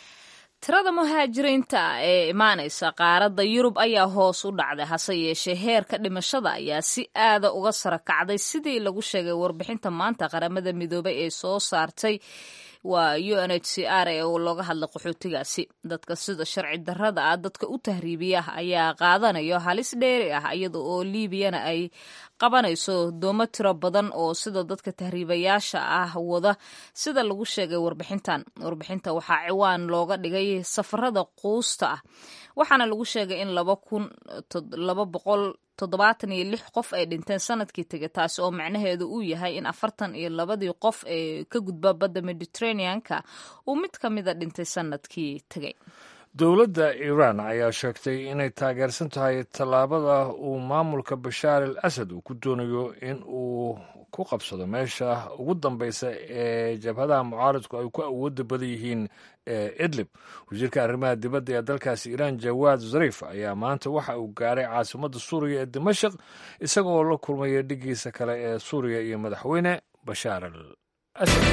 tirada muhaajiriinta ee imaanaysa qaaradda yurub ayaa hoos u dhacday, hase yeeshee heerka dhimashada ayaa si aada uga sara kacday sidii lagu sheegay warbixinta maanta qaramada midoobay ee soo saartay waa u n h c r ee looga hadlay qaxootigaasi. dadka sida sharci darrada ah dadka u tahriibiya ayaa qaadanayo halis dheeri ah, iyada oo liibiyana ay qabanayso doomo tiro badan oo sida dadka tahriibayaasha ah wada, sida lagu sheegay warbixintan. warbixinta waxaa ciwaan looga dhigay safarada quusta ah, waxaana lagu sheegay in laba kun laba boqol toddobaatan iyo lix qof ay dhinteen sanadkii tegay, taasi oo macnaheedu uu yahay in afartan iyo labadii qof ee ka gudba badda mediterraneanka uu mid ka mida dhintay sanadkii tegay. dowladda iiraan ayaa sheegtay inay taageersan tahay tallaabada uu maamulka bashaar al asad uu ku doonayo in uu ku qabsado meesha ugu dambaysa ee jabhadaha mucaaradku ay ku awoodda badan yihiin ee idlib. wasiirka arrimaha dibadda ee dalkaasi iiraan jawaad zariif ayaa maanta waxa uu gaaray caasimadda suuriya ee dimashaq isagoo la kulmaya dhigiisa kale ee suuriya iyo madaxweyne bashaar al asad.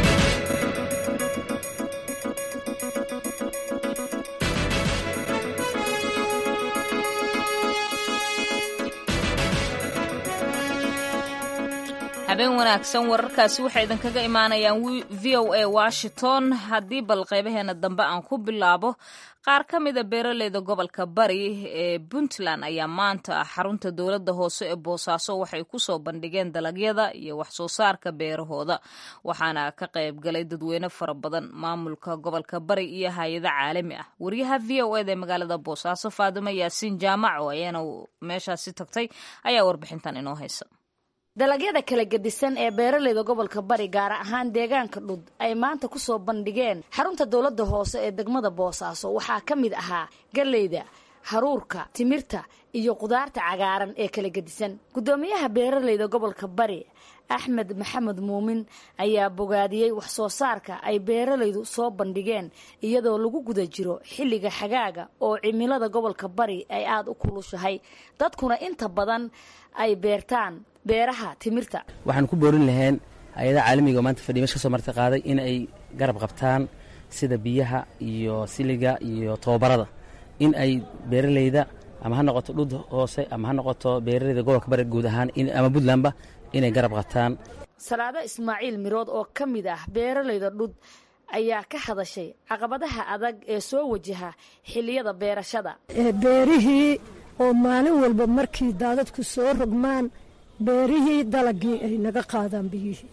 habeen wanaagsan. wararkaasi waxay idinkaga imaanayaan v o a washington. haddii bal qaybaheena dambe aan ku bilaabo, qaar ka mida beeraleyda gobolka bari ee puntland ayaa maanta xarunta dowladda hoose ee boosaaso waxay ku soo bandhigeen dalagyada iyo wax soo saarka beerahooda, waxaana ka qayb galay dadweyne fara badan, maamulka gobolka bari iyo hay-ado caalami ah. wariyaha v o eda ee magaalada boosaaso faadimo yaasiin jaamac oo ayaana meeshaasi tagtay ayaa warbixintan inoo haysa. dalagyada kala gedisan ee beeraleyda gobolka bari gaar ahaan deegaanka dhud ay maanta ku soo bandhigeen xarunta dowladda hoose ee degmada boosaaso waxaa ka mid ahaa galleyda, haruurka, timirta iyo qudaarta cagaaran ee kala gedisan. guddoomiyaha beeraleyda gobolka bari axmed maxamed muumin ayaa bogaadiyey wax soo saarka ay beeraleydu soo bandhigeen iyadoo lagu guda jiro xilliga xagaaga oo cimilada gobolka bari ay aada u kulushahay, dadkuna inta badan ay beertaan beeraha timirta. waxaan ku boorin lahayn hay-adaha caalamiga oo maanta fadhiya meesha ka soo marti qaaday in ay garab qabtaan sida biyaha iyo siliga iyo tababarada, in ay beeraleyda ama ha noqoto dhud hoose ama ha noqoto beeraleyda gobolka bari guud ahaan ama puntlandba inay garab qabtaan. salaado ismaaciil mirood oo ka mid ah beeraleyda dhud ayaa ka hadashay caqabadaha adag ee soo wajaha xilliyada beerashada. beerihii oo maalin walba markii daadadku soo rogmaan beerihii dalagii ay naga qaadaan biyihii,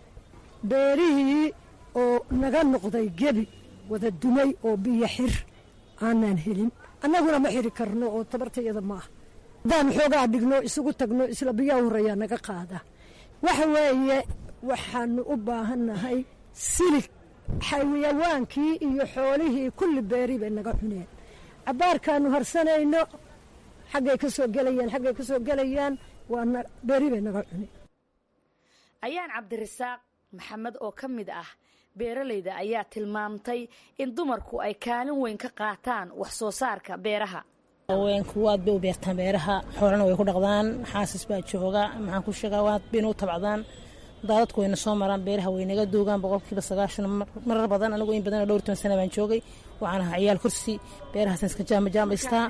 beerihii oo naga noqday gebi wada dumay oo biyo xir aanaan helin, annaguna ma xiri karno oo tabartayada ma ah. haddaan xoogaa dhigno isugu tagno isla biyaa horeeyaa naga qaada. waxa weeye waxaanu u baahannahay silig. xayawaankii iyo xoolihii kulli beeri bay naga cuneen. cabbaarkaanu harsanayno xaggay ka soo gelayaan xaggay ka soo gelayaan waana beeri bay naga cuneen. ayaan cabdirasaaq maxamed oo ka mid ah beeralayda ayaa tilmaamtay in dumarku ay kaalin weyn ka qaataan wax soo saarka beeraha. haweenku waad bay u beertaan beeraha, xoolana way ku dhaqdaan, xaasis baa jooga, maxaan ku sheegaa waad bayna u tabcdaan. daadadku wayna soo maraan, beeraha way naga doogaan boqolkiiba sagaashan marar badan. anigu in badan oo dhowr toban sana baan joogay, waxaan ahaa ciyaal kursi beerahaasn iska jaamajaamaystaa.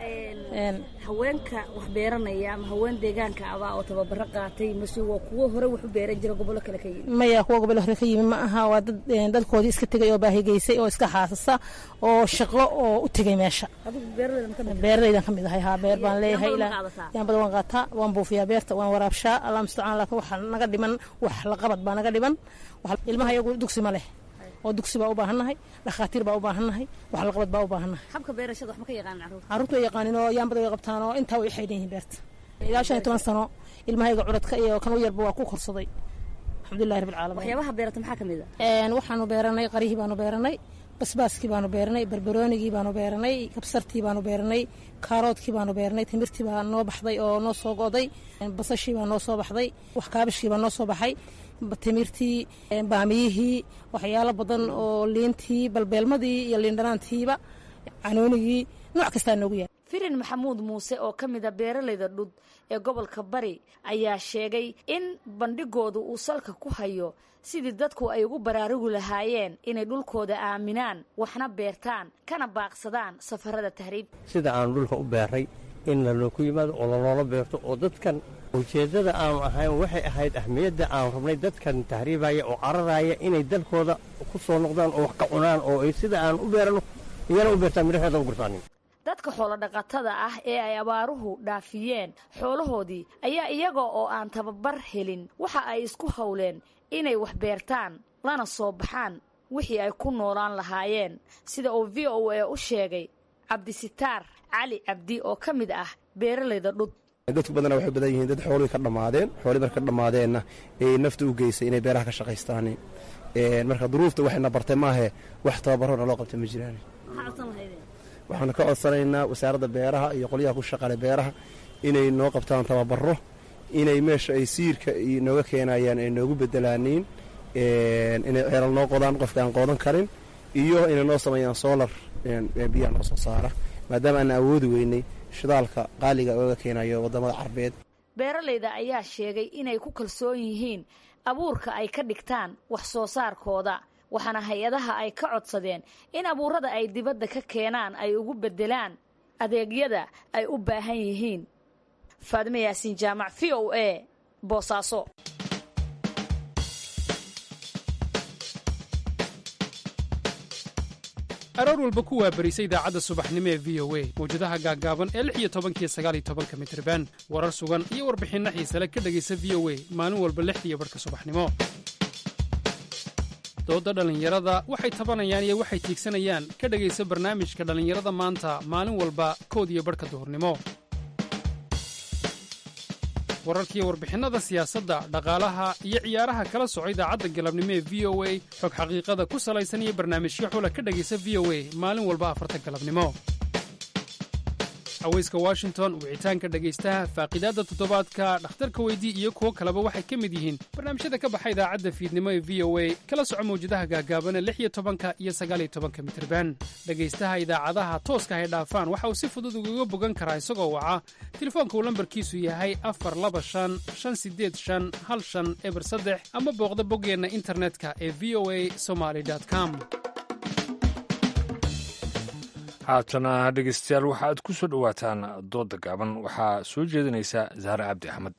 haweenka wax beeranaya ama haween deegaanka abaa oo tababaro qaatay mase waa kuwo hore wax u beeran jira gobollo kale ka yimi? maya, kuwa gobollo hore ka yimi ma aha, waa dad dadkoodii iska tegay oo baahigeysay oo iska xaasasa oo shaqo oo u tegay meesha. beeralaydan ka mid ahay. haa, beer baan leeyahay. yaanbada waan qaataa, waan buufiyaa beerta, waan waraabshaa. allah mustacaan. laakiin waxa naga dhiman wax la qabad baa naga dhiman. ilmaha iyagu dugsi ma leh oo dugsi baa u baahannahay, dhakhaatiir baa u baahannahay, wax la qabad baa u baahannahay. habka beerashada wax ma ka yaqaan carruurta? carruurta way yaqaanin oo yaanbada way qabtaan oo intaa way xaydhan yihiin beerta. ilaa shan iyo toban sano ilmahayga curadka iyo kan u yarba waa ku korsaday. alxamdulillahi rabbil caalamiin. waxyaabaha beerata maxaa ka mid ah? waxaanu beeranay qarihii baanu beeranay, basbaaskii baanu beeranay, barbaroonigii baanu beeranay, kabsartii baanu beeranay, kaaroodkii baanu beeranay, timirtii baa noo baxday oo noo soo go'day, basashii baa noo soo baxday, wax kaabishkii baa noo soo baxay, timirtii, baamiyihii, waxyaalo badan oo liintii, balbeelmadii iyo liindhanaantiiba, canoonigii, nooc kastaa noogu yahay. firin maxamuud muuse oo ka mid a beeralayda dhud ee gobolka bari ayaa sheegay in bandhigoodu uu salka ku hayo sidii dadku ay ugu baraarugi lahaayeen inay dhulkooda aaminaan, waxna beertaan, kana baaqsadaan safarada tahriib. sida aanu dhulka u beeray in lanoo ku yimaado oo lanoola beerto oo dadkan ujeeddada aanu ahayn waxay ahayd ahmiyadda aanu rabnay dadkan tahriibaya oo cararaya inay dalkooda ku soo noqdaan oo wax ka cunaan oo ay sida aanu u beerano iyana u beertaan midhaheeda u gurtaanin. dadka xoolodhaqatada ah ee ay abaaruhu dhaafiyeen xoolahoodii ayaa iyaga oo aan tababar helin waxa ay isku howleen inay wax beertaan lana soo baxaan wixii ay ku noolaan lahaayeen, sida uu v o a u sheegay cabdisitaar cali cabdi oo ka mid ah beeralayda dhud. dadku badanaa waxay badan yihiin dad xoolihii ka dhammaadeen, xoolihii marka ka dhammaadeenna ee nafta u geysay inay beeraha ka shaqaystaan. marka duruufta waxayna bartay maahe wax tababarona loo qabtay ma jiraan. waxaan ka codsanaynaa wasaaradda beeraha iyo qolyaha ku shaqale beeraha inay noo qabtaan tababaro, inay meesha ay siirka nooga keenayaan ay noogu bedelaaniin, inay ceelal noo qodaan qofka aan qoodan karin, iyo inay noo sameeyaan soolar biyaha noo soo saara, maadaama aan awoodi weynay shidaalka qaaliga ooga keenayo waddamada carbeed. beeralayda ayaa sheegay inay ku kalsoon yihiin abuurka ay ka dhigtaan wax soo saarkooda, waxaana hay-adaha ay ka codsadeen in abuurada ay dibadda ka keenaan ay ugu beddelaan adeegyada ay u baahan yihiin. faadime yaasiin jaamac, v o a, boosaaso. aroor walba ku waabarisa idaacadda subaxnimo ee v o a mawjadaha gaaggaaban ee lix iyo tobankiyo sagaal iyo tobanka mitriban, warar sugan iyo warbixinno xiisale ka dhegaysa v o a maalin walba lixdiiyo barhka subaxnimo. dooda dhallinyarada waxay tabanayaan iyo waxay tiigsanayaan ka dhegaysa barnaamijka dhallinyarada maanta maalin walba kood iyo barhka duhurnimo. wararkiiyo warbixinnada siyaasadda, dhaqaalaha iyo ciyaaraha kala soco idaacadda galabnimo ee v o a, xog xaqiiqada ku salaysan iyo barnaamijyo xula ka dhegaysa v o a maalin walba afarta galabnimo. haweyska washington, wicitaanka dhegaystaha, faaqidaadda toddobaadka, dhakhtarka weydii iyo kuwo kaleba waxay ka mid yihiin barnaamijyada ka baxa idaacadda fiidnimo ee v o a. kala soco mawjadaha gaagaabana lix iyo tobanka iyo sagaal iyo tobanka mitriban. dhegaystaha idaacadaha tooska hay dhaafaan waxa uu si fudud ugaga bogan karaa isagoo waca telefoonka uu lambarkiisu yahay afar laba shan shan sideed shan hal shan eber saddex ama booqda boggeenna internetka ee v o a somaly com. haatana dhegeystayaal waxa aad ku soo dhowaataan doodda gaaban. waxaa soo jeedinaysa zahra cabdi axmed.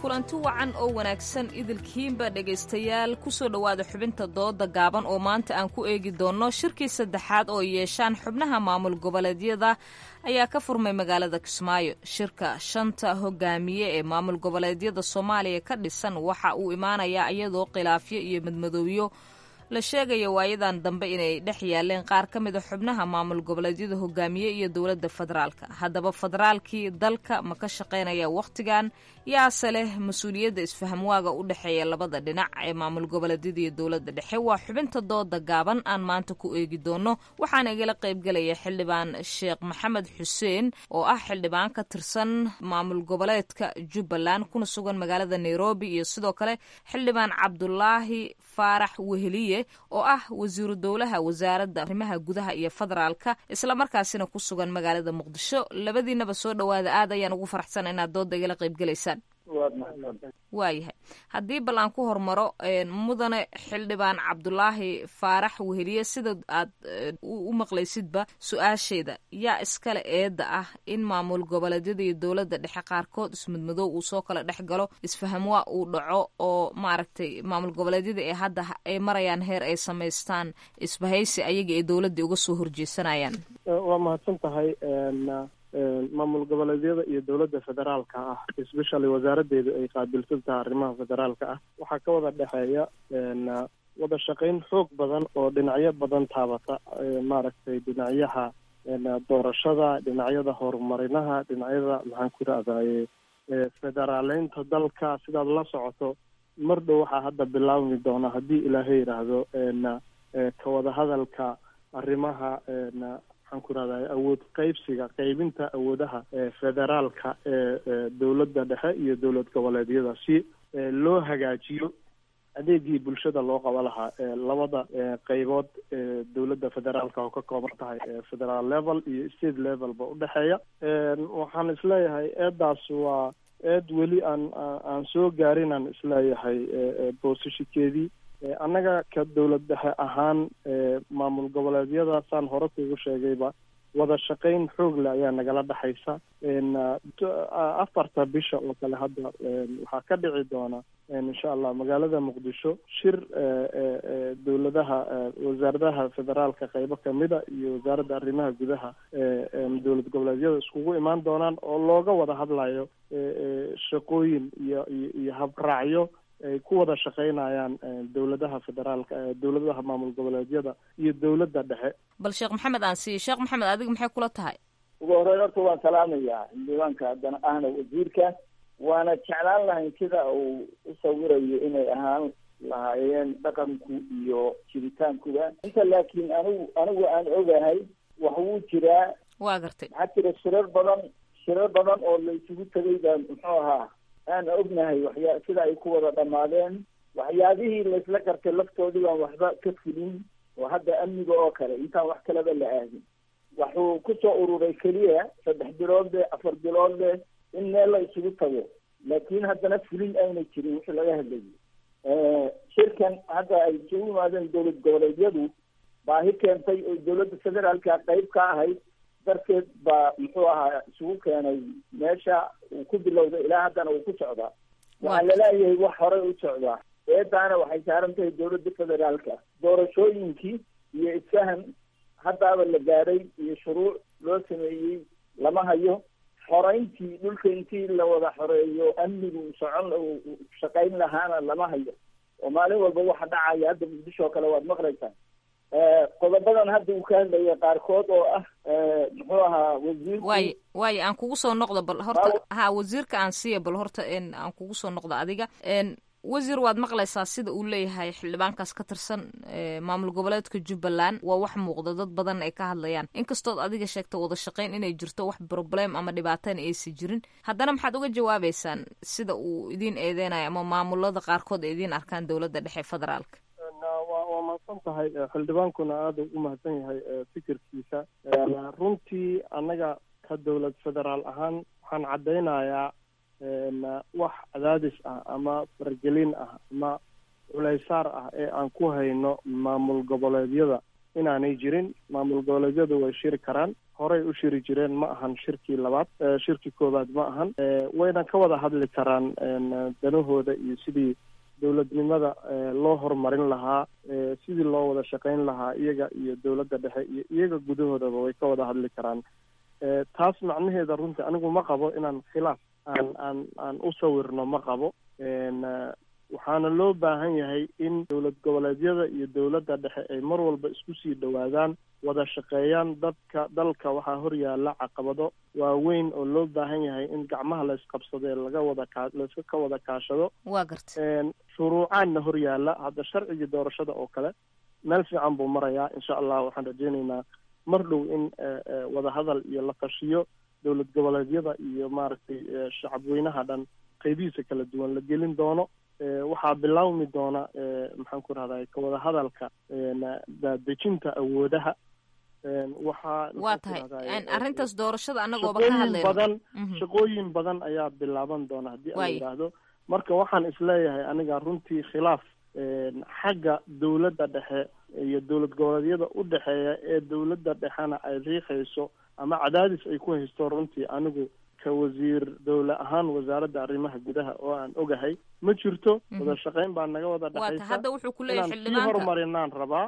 kulanti wacan oo wanaagsan idilkiinba dhegaystayaal kusoo dhowaada xubinta dooda gaaban oo maanta aan ku eegi doonno shirkii saddexaad oo yeeshaan xubnaha maamul goboleedyada ayaa ka furmay magaalada kismaayo. shirka shanta hogaamiye ee maamul goboleedyada soomaaliya ka dhisan waxa uu imaanayaa iyadoo khilaafyo iyo madmadowyo la sheegaya waayadan dambe inay dhex yaaleen qaar ka mida xubnaha maamul goboleedyada hogaamiye iyo dowladda federaalka. haddaba federaalkii dalka ma ka shaqaynaya wakhtigan yaase leh mas-uuliyadda isfahamwaaga u dhexeeya labada dhinac ee maamul goboleedyada iyo dowladda dhexe? waa xubinta dooda gaaban aan maanta ku eegi doono. waxaana igala qaybgelaya xildhibaan sheekh maxamed xuseen oo ah xildhibaan ka tirsan maamul goboleedka jubbaland kuna sugan magaalada nairobi, iyo sidoo kale xildhibaan cabdulaahi faarax weheliye oo ah wasiiru dowlaha wasaaradda arrimaha gudaha iyo federaalka islamarkaasina ku sugan magaalada muqdisho. labadiinaba soo dhowaada, aad ayaan ugu faraxsan inaad dooda igala qaybgelaysaan. waayahay, haddii bal aan ku hormaro mudane xildhibaan cabdulaahi faarax weheliye, sida aad u maqlaysidba su-aasheeda yaa iskale eedda ah in maamul goboleedyada iyo dowladda dhexe qaarkood ismidmadow uu soo kala dhex galo, isfahamwaa uu dhaco oo maaragtay maamul goboleedyada ee hadda ay marayaan heer ay samaystaan isbahaysi ayaga ee dowladda uga soo horjeesanayaan? waa mahadsan tahay. maamul goboleedyada iyo dowladda federaalka ah especially wasaaraddeedu ay qaabilsan tahay arrimaha federaalka ah waxaa ka wada dhexeeya wada shaqayn xoog badan oo dhinacyo badan taabata, maaragtay dhinacyaha doorashada, dhinacyada horumarinaha, dhinacyada maxaan ku rahdaye federaaleynta dalka. sidaad la socoto mar dhow waxaa hadda bilaabmi doona haddii ilaahay yidhaahdo ka wada hadalka arrimaha waxaan ku rahdaye awood qaybsiga, qaybinta awoodaha federaalka ee dowladda dhexe iyo dowlad goboleedyada si loo hagaajiyo adeegii bulshada loo qaba lahaa labada qaybood ee dowladda federaalka oo ka kooban tahay federal level iyo state levelba udhexeeya. waxaan isleeyahay eedaas waa eed weli aan aan soo gaarin aan isleeyahay boosashigeedii. annaga ka dowlad dhexe ahaan maamul goboleedyada saan hore kugu sheegayba wada shaqayn xoog leh ayaa nagala dhexaysa. afarta bisha oo kale hadda waxaa ka dhici doona insha allah magaalada muqdisho shir dowladaha wasaaradaha federaalka qaybo kamida iyo wasaaradda arrimaha gudaha dowlad goboleedyada iskugu imaan doonaan oo looga wada hadlayo shaqooyin iyo iyo habraacyo ay ku wada shaqaynayaan dowladaha federaalka, dowladaha maamul goboleedyada iyo dowladda dhexe. bal sheekh maxamed aan siiye. sheekh maxamed, adiga maxay kula tahay? ugu horreyn horta waan salaamayaa xildhibaanka haddana ahna wasiirka, waana jeclaan lahayn sida uu u sawirayo inay ahaan lahaayeen dhaqanku iyo jiritaankuba. inta laakiin anigu anigu aan ogahay wax wuu jiraa. waa gartay. maxaa jira shirar badan shirar badan oo la isugu tegay baa muxuu ahaa aan ognahay waxyaa sida ay ku wada dhammaadeen. waxyaabihii laisla gartay laftoodii baan waxba ka fulin, oo hadda amniga oo kale intaan wax kaleba la aadin waxuu kusoo ururay keliya saddex bilood le afar bilood le in meel la isugu tago, laakiin haddana fulin ayna jirin wixii laga hadlayay. shirkan hadda ay isugu yimaadeen dowlad goboleedyadu baahi keentay oo dowladda federaalka qayb ka ahayd darteed baa muxuu ahaa isugu keenay meesha uu ku bilowday ilaa haddana uu ku socdaa. waxaa laleeyahay wax horey u socdaa. eedaana waxay saaran tahay dowladda federaalka. doorashooyinkii iyo isfahan haddaaba la gaaray iyo shuruuc loo sameeyey lama hayo. xoreyntii dhulka intii la wada xoreeyo amnigu socon shaqayn lahaana lama hayo, oo maalin walba waxa dhacaya hadda muqdisho oo kale waad maqlaysaa. qodobadan hadda uu ka hadlaya qaarkood oo ah muxuu ahaa wasiirku waay waay aan kugu soo noqdo bal horta ha wasiirka aan siiya bal horta n aan kugu soo noqdo adiga. wasiir, waad maqlaysaa sida uu leeyahay xildhibaankaas ka tirsan maamul goboleedka jubbaland. waa wax muuqda, dad badan ay ka hadlayaan. inkastood adiga sheegta wada shaqayn inay jirto, wax problem ama dhibaatana aysan jirin, haddana maxaad uga jawaabeysaan sida uu idiin eedeynayo ama maamulada qaarkood ay idiin arkaan dowladda dhexe federaalka? waa mahadsan tahay xildhibaankuna aada u mahadsan yahay fikirkiisa. runtii annaga ka dowlad federaal ahaan waxaan caddaynayaa wax cadaadis ah ama fargelin ah ama culaysaar ah ee aan ku hayno maamul goboleedyada inaanay jirin. maamul goboleedyadu way shiri karaan, horey u shiri jireen ma ahan shirkii labaad shirkii koowaad ma ahan wayna ka wada hadli karaan danahooda iyo sidii dowladnimada loo horumarin lahaa sidii loo wada shaqayn lahaa iyaga iyo dowladda dhexe iyo iyaga gudahoodaba way ka wada hadli karaan taas macnaheeda runtii anigu ma qabo inaan khilaaf aan aan aan u sawirno ma qabo waxaana loo baahan yahay in dowlad goboleedyada iyo dowladda dhexe ay mar walba isku sii dhowaadaan wada shaqeeyaan dadka dalka waxaa hor yaalla caqabado waaweyn oo loo baahan yahay in gacmaha la isqabsadee laga wada kaa layska ka wada kaashado waa garta shuruucaanna hor yaalla hadda sharcigii doorashada oo kale meel fiican buu marayaa insha allah waxaan rajaynaynaa mar dhow in wada hadal iyo la tashiyo dowlad goboleedyada iyo maaragtay shacabweynaha dhan qaybihiisa kala duwan la gelin doono waxaa bilaawmi doona maxaan ku rahday ka wada hadalka daadejinta awoodaha waxaa waa tahay arrintaas doorashada annagooba ka hadlayno badan shaqooyin badan ayaa bilaaban doona haddii aan yidhaahdo marka waxaan isleeyahay aniga runtii khilaaf xagga dowladda dhexe iyo dowlad goboleedyada u dhexeeya ee dowladda dhexena ay riiqayso ama cadaadis ay ku haysto runtii anigu ka wasiir dowle ahaan wasaaradda arrimaha gudaha oo aan ogahay ma jirto wada shaqayn baa naga wada dhexaysa inaan sii horumarinaan rabaa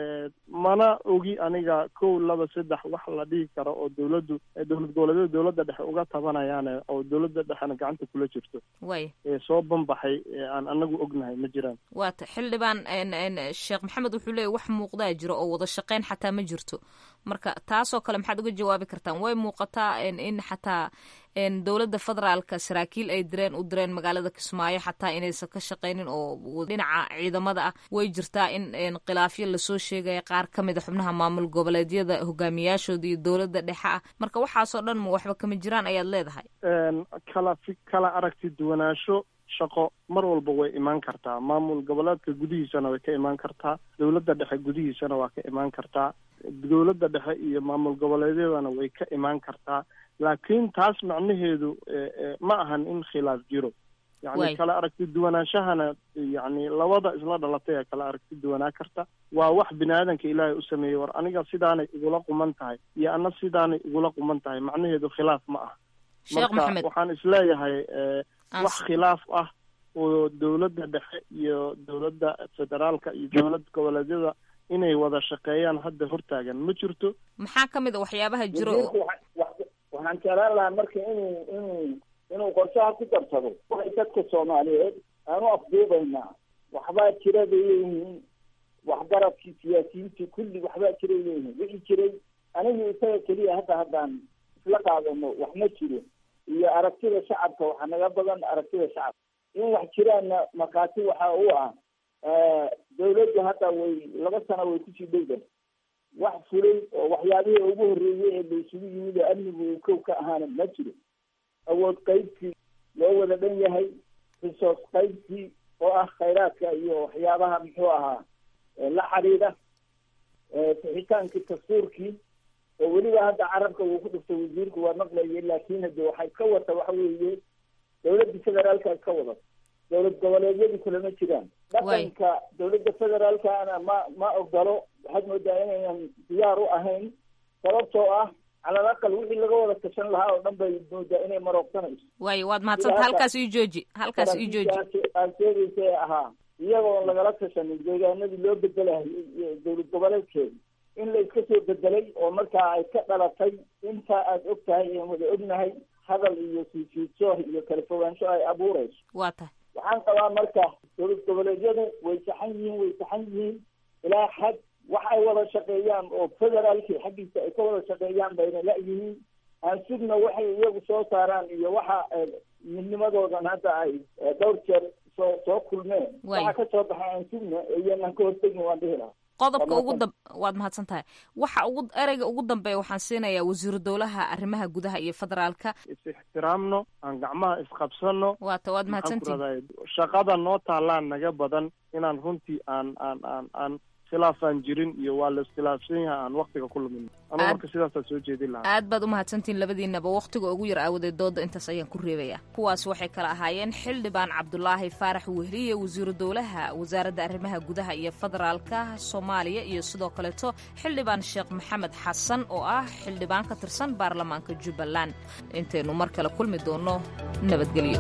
mana ogi aniga kow laba saddex wax la dhihi karo oo dowladdu dowlad goboleedyada dowladda dhexe uga tabanayaan oo dowladda dhexena gacanta kula jirto way ee soo banbaxay aan anagu ognahay ma jiraan waata xildhibaan sheekh maxamed wuxuu leeyahy wax muuqdaa jiro oo wada shaqayn xataa ma jirto marka taasoo kale maxaad uga jawaabi kartaan way muuqataa in xataa dowladda federaalka saraakiil ay direen u direen magaalada kismaayo xataa inaysan ka shaqaynin oo dhinaca ciidamada ah way jirtaa in khilaafyo lasoo sheegaya qaar ka mid a xubnaha maamul goboleedyada hogaamiyaashooda iyo dowladda dhexe ah marka waxaasoo dhan ma waxba kama jiraan ayaad leedahay kala kala aragti duwanaansho shaqo mar walba way imaan kartaa maamul goboleedka gudihiisana way ka imaan kartaa dowladda dhexe gudihiisana waa ka imaan kartaa dowladda dhexe iyo maamul goboleedyadana way ka imaan kartaa laakiin taas macnaheedu ma ahan in khilaaf jiro yani kala aragti duwanaanshahana yani labada isla dhalatay ee kala aragti duwanaa karta waa wax bini aadanka ilaahay u sameeyey war aniga sidaanay igula quman tahay iyo ana sidaanay igula quman tahay macnaheedu khilaaf ma ah marka waxaan isleeyahay wax khilaaf ah oo dowladda dhexe iyo dowladda federaalka iyo dowlad goboleedyada inay wada shaqeeyaan hadda hortaagan ma jirto maxaa ka mid a waxyaabaha jiro waxaan jeclaan lahaa marka inuu inuu inuu qorshaha ku darsado waxay dadka soomaaliyeed aanu afduubaynaa waxbaa jira bay leeyihiin waxgaradkii siyaasiyiintii kulli waxbaa jiray leeyihiin wixii jiray anigu isaga keliya hadda haddaan isla qaadano wax ma jiro iyo aragtida shacabka waxaa naga badan aragtida shacabka in wax jiraanna markaati waxa u ah dawladdu hadda way laba sano way kusii dhowdan wax fulay oo waxyaabihii ugu horreeyey ee la isugu yimid oo amnigu uu kow ka ahaana ma jiro awood qaybsi loo wada dhan yahay resource qaybsi oo ah khayraadka iyo waxyaabaha muxuu ahaa la xiriira sixitaankii dastuurkii oo weliba hadda carabka uu ku dhuftay wasiirku waa maqlayay laakiin hade waxay ka wata waxa weeye dawladda federaalka ka wada dowlad goboleedyadu kulama jiraan dhaqanka dowladda federaalkana ma ma ogolo waxaad moodaa inaynan diyaar u ahayn sababtoo ah calal aqal wixii laga wada tashan lahaa oo dhan bay moodaa inay maroogsanayso waayo waad mahadsanta halkaas ii jooji halkaas ii jooji aad sheegaysa ee ahaa iyagoon lagala tashanin deegaanadii loo bedelahay dowlad goboleedkeeda in la iska soo bedelay oo markaa ay ka dhalatay intaa aad og tahay aan wada ognahay hadal iyo siisiiso iyo kala fogaansho ay abuurayso waa tahay waxaan qabaa marka dowlad goboleedyadu way saxan yihiin way saxan yihiin ilaa xad wax ay wada shaqeeyaan oo federaalkii xaggiisa ay ka wada shaqeeyaan bayna la-yihiin aan sugna waxay iyagu soo saaraan iyo waxa midnimadoodan hadda ay dhowr jeer soo soo kulmeen waxa ka soo baxay aan sugna iyanan ka hortegin waan dhihi lahaa qodobka ugu dam waad mahadsan tahay waxa ugu ereyga ugu dambeeya waxaan siinayaa wasiiru dowlaha arrimaha gudaha iyo federaalka is-ixtiraamno aan gacmaha isqabsano waata waad mahadsantihin shaqada noo taallaan naga badan inaan runtii aan aan aan aan khilaafaan jirin iyo waa la iskhilaafsan yahay aan waktiga ku lumin ama marka sidaasaa soo jeedin lahaa. aad baad umahadsantihiin labadiinaba, waktiga ugu yar aawadeed dooda intaas ayaan ku reebaya. kuwaas waxay kala ahaayeen xildhibaan cabdulaahi faarax wehliye, wasiiru dowlaha wasaaradda arrimaha gudaha iyo federaalka soomaaliya, iyo sidoo kaleeto xildhibaan sheekh maxamed xasan oo ah xildhibaan ka tirsan baarlamaanka jubbaland. intaynu mar kale kulmi doono, nabadgelyo.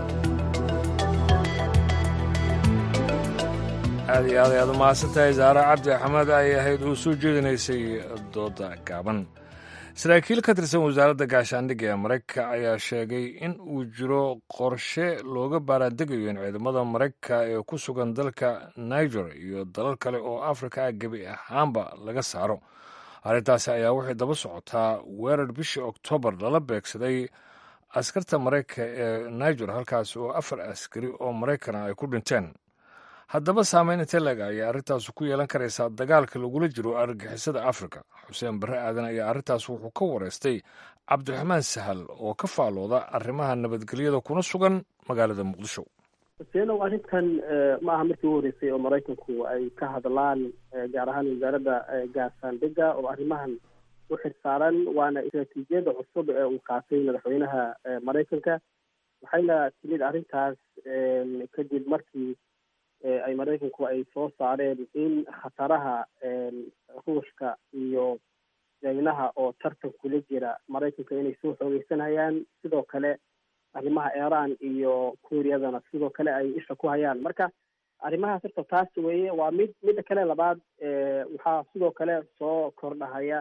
aad iyo aad ayaad umahadsantahay zaare cabdi axmed ay ahayd uu soo jeedinaysay dooda gaaban. saraakiil ka tirsan wasaaradda gaashaandhigga ee maraykanka ayaa sheegay in uu jiro qorshe looga baaraandegayo in ciidamada maraykanka ee ku sugan dalka niger iyo dalal kale oo afrika ah gebi ahaanba laga saaro. arrintaasi ayaa waxay daba socotaa weerar bishii oktoobar lala beegsaday askarta maraykanka ee niger, halkaas oo afar askari oo maraykana ay ku dhinteen. haddaba saameyn intee leeg ayaa arrintaas ku yeelan karaysaa dagaalka lagula jiro argagixisada afrika? xuseen barre aadan ayaa arrintaas wuxuu ka wareystay cabdiraxmaan sahal oo ka faalooda arrimaha nabadgelyada kuna sugan magaalada muqdisho. huseenow, arrintan ma aha markii u horreysay oo maraykanku ay ka hadlaan, gaar ahaan wasaaradda gaashaandhigga oo arrimahan u xirsaaran, waana istaraatiijiyadda cusub ee uu qaatay madaxweynaha maraykanka. waxayna timid arrintaas kadib markii ay maraykanku ay soo saareen in khataraha ruushka iyo jaynaha oo tartan kula jira maraykanka inay soo xoogeysanayaan, sidoo kale arrimaha iiraan iyo kuuriyadana sidoo kale ay isha ku hayaan. marka arrimahaas horta taas weeye, waa mid midda kale labaad waxaa sidoo kale soo kordhahaya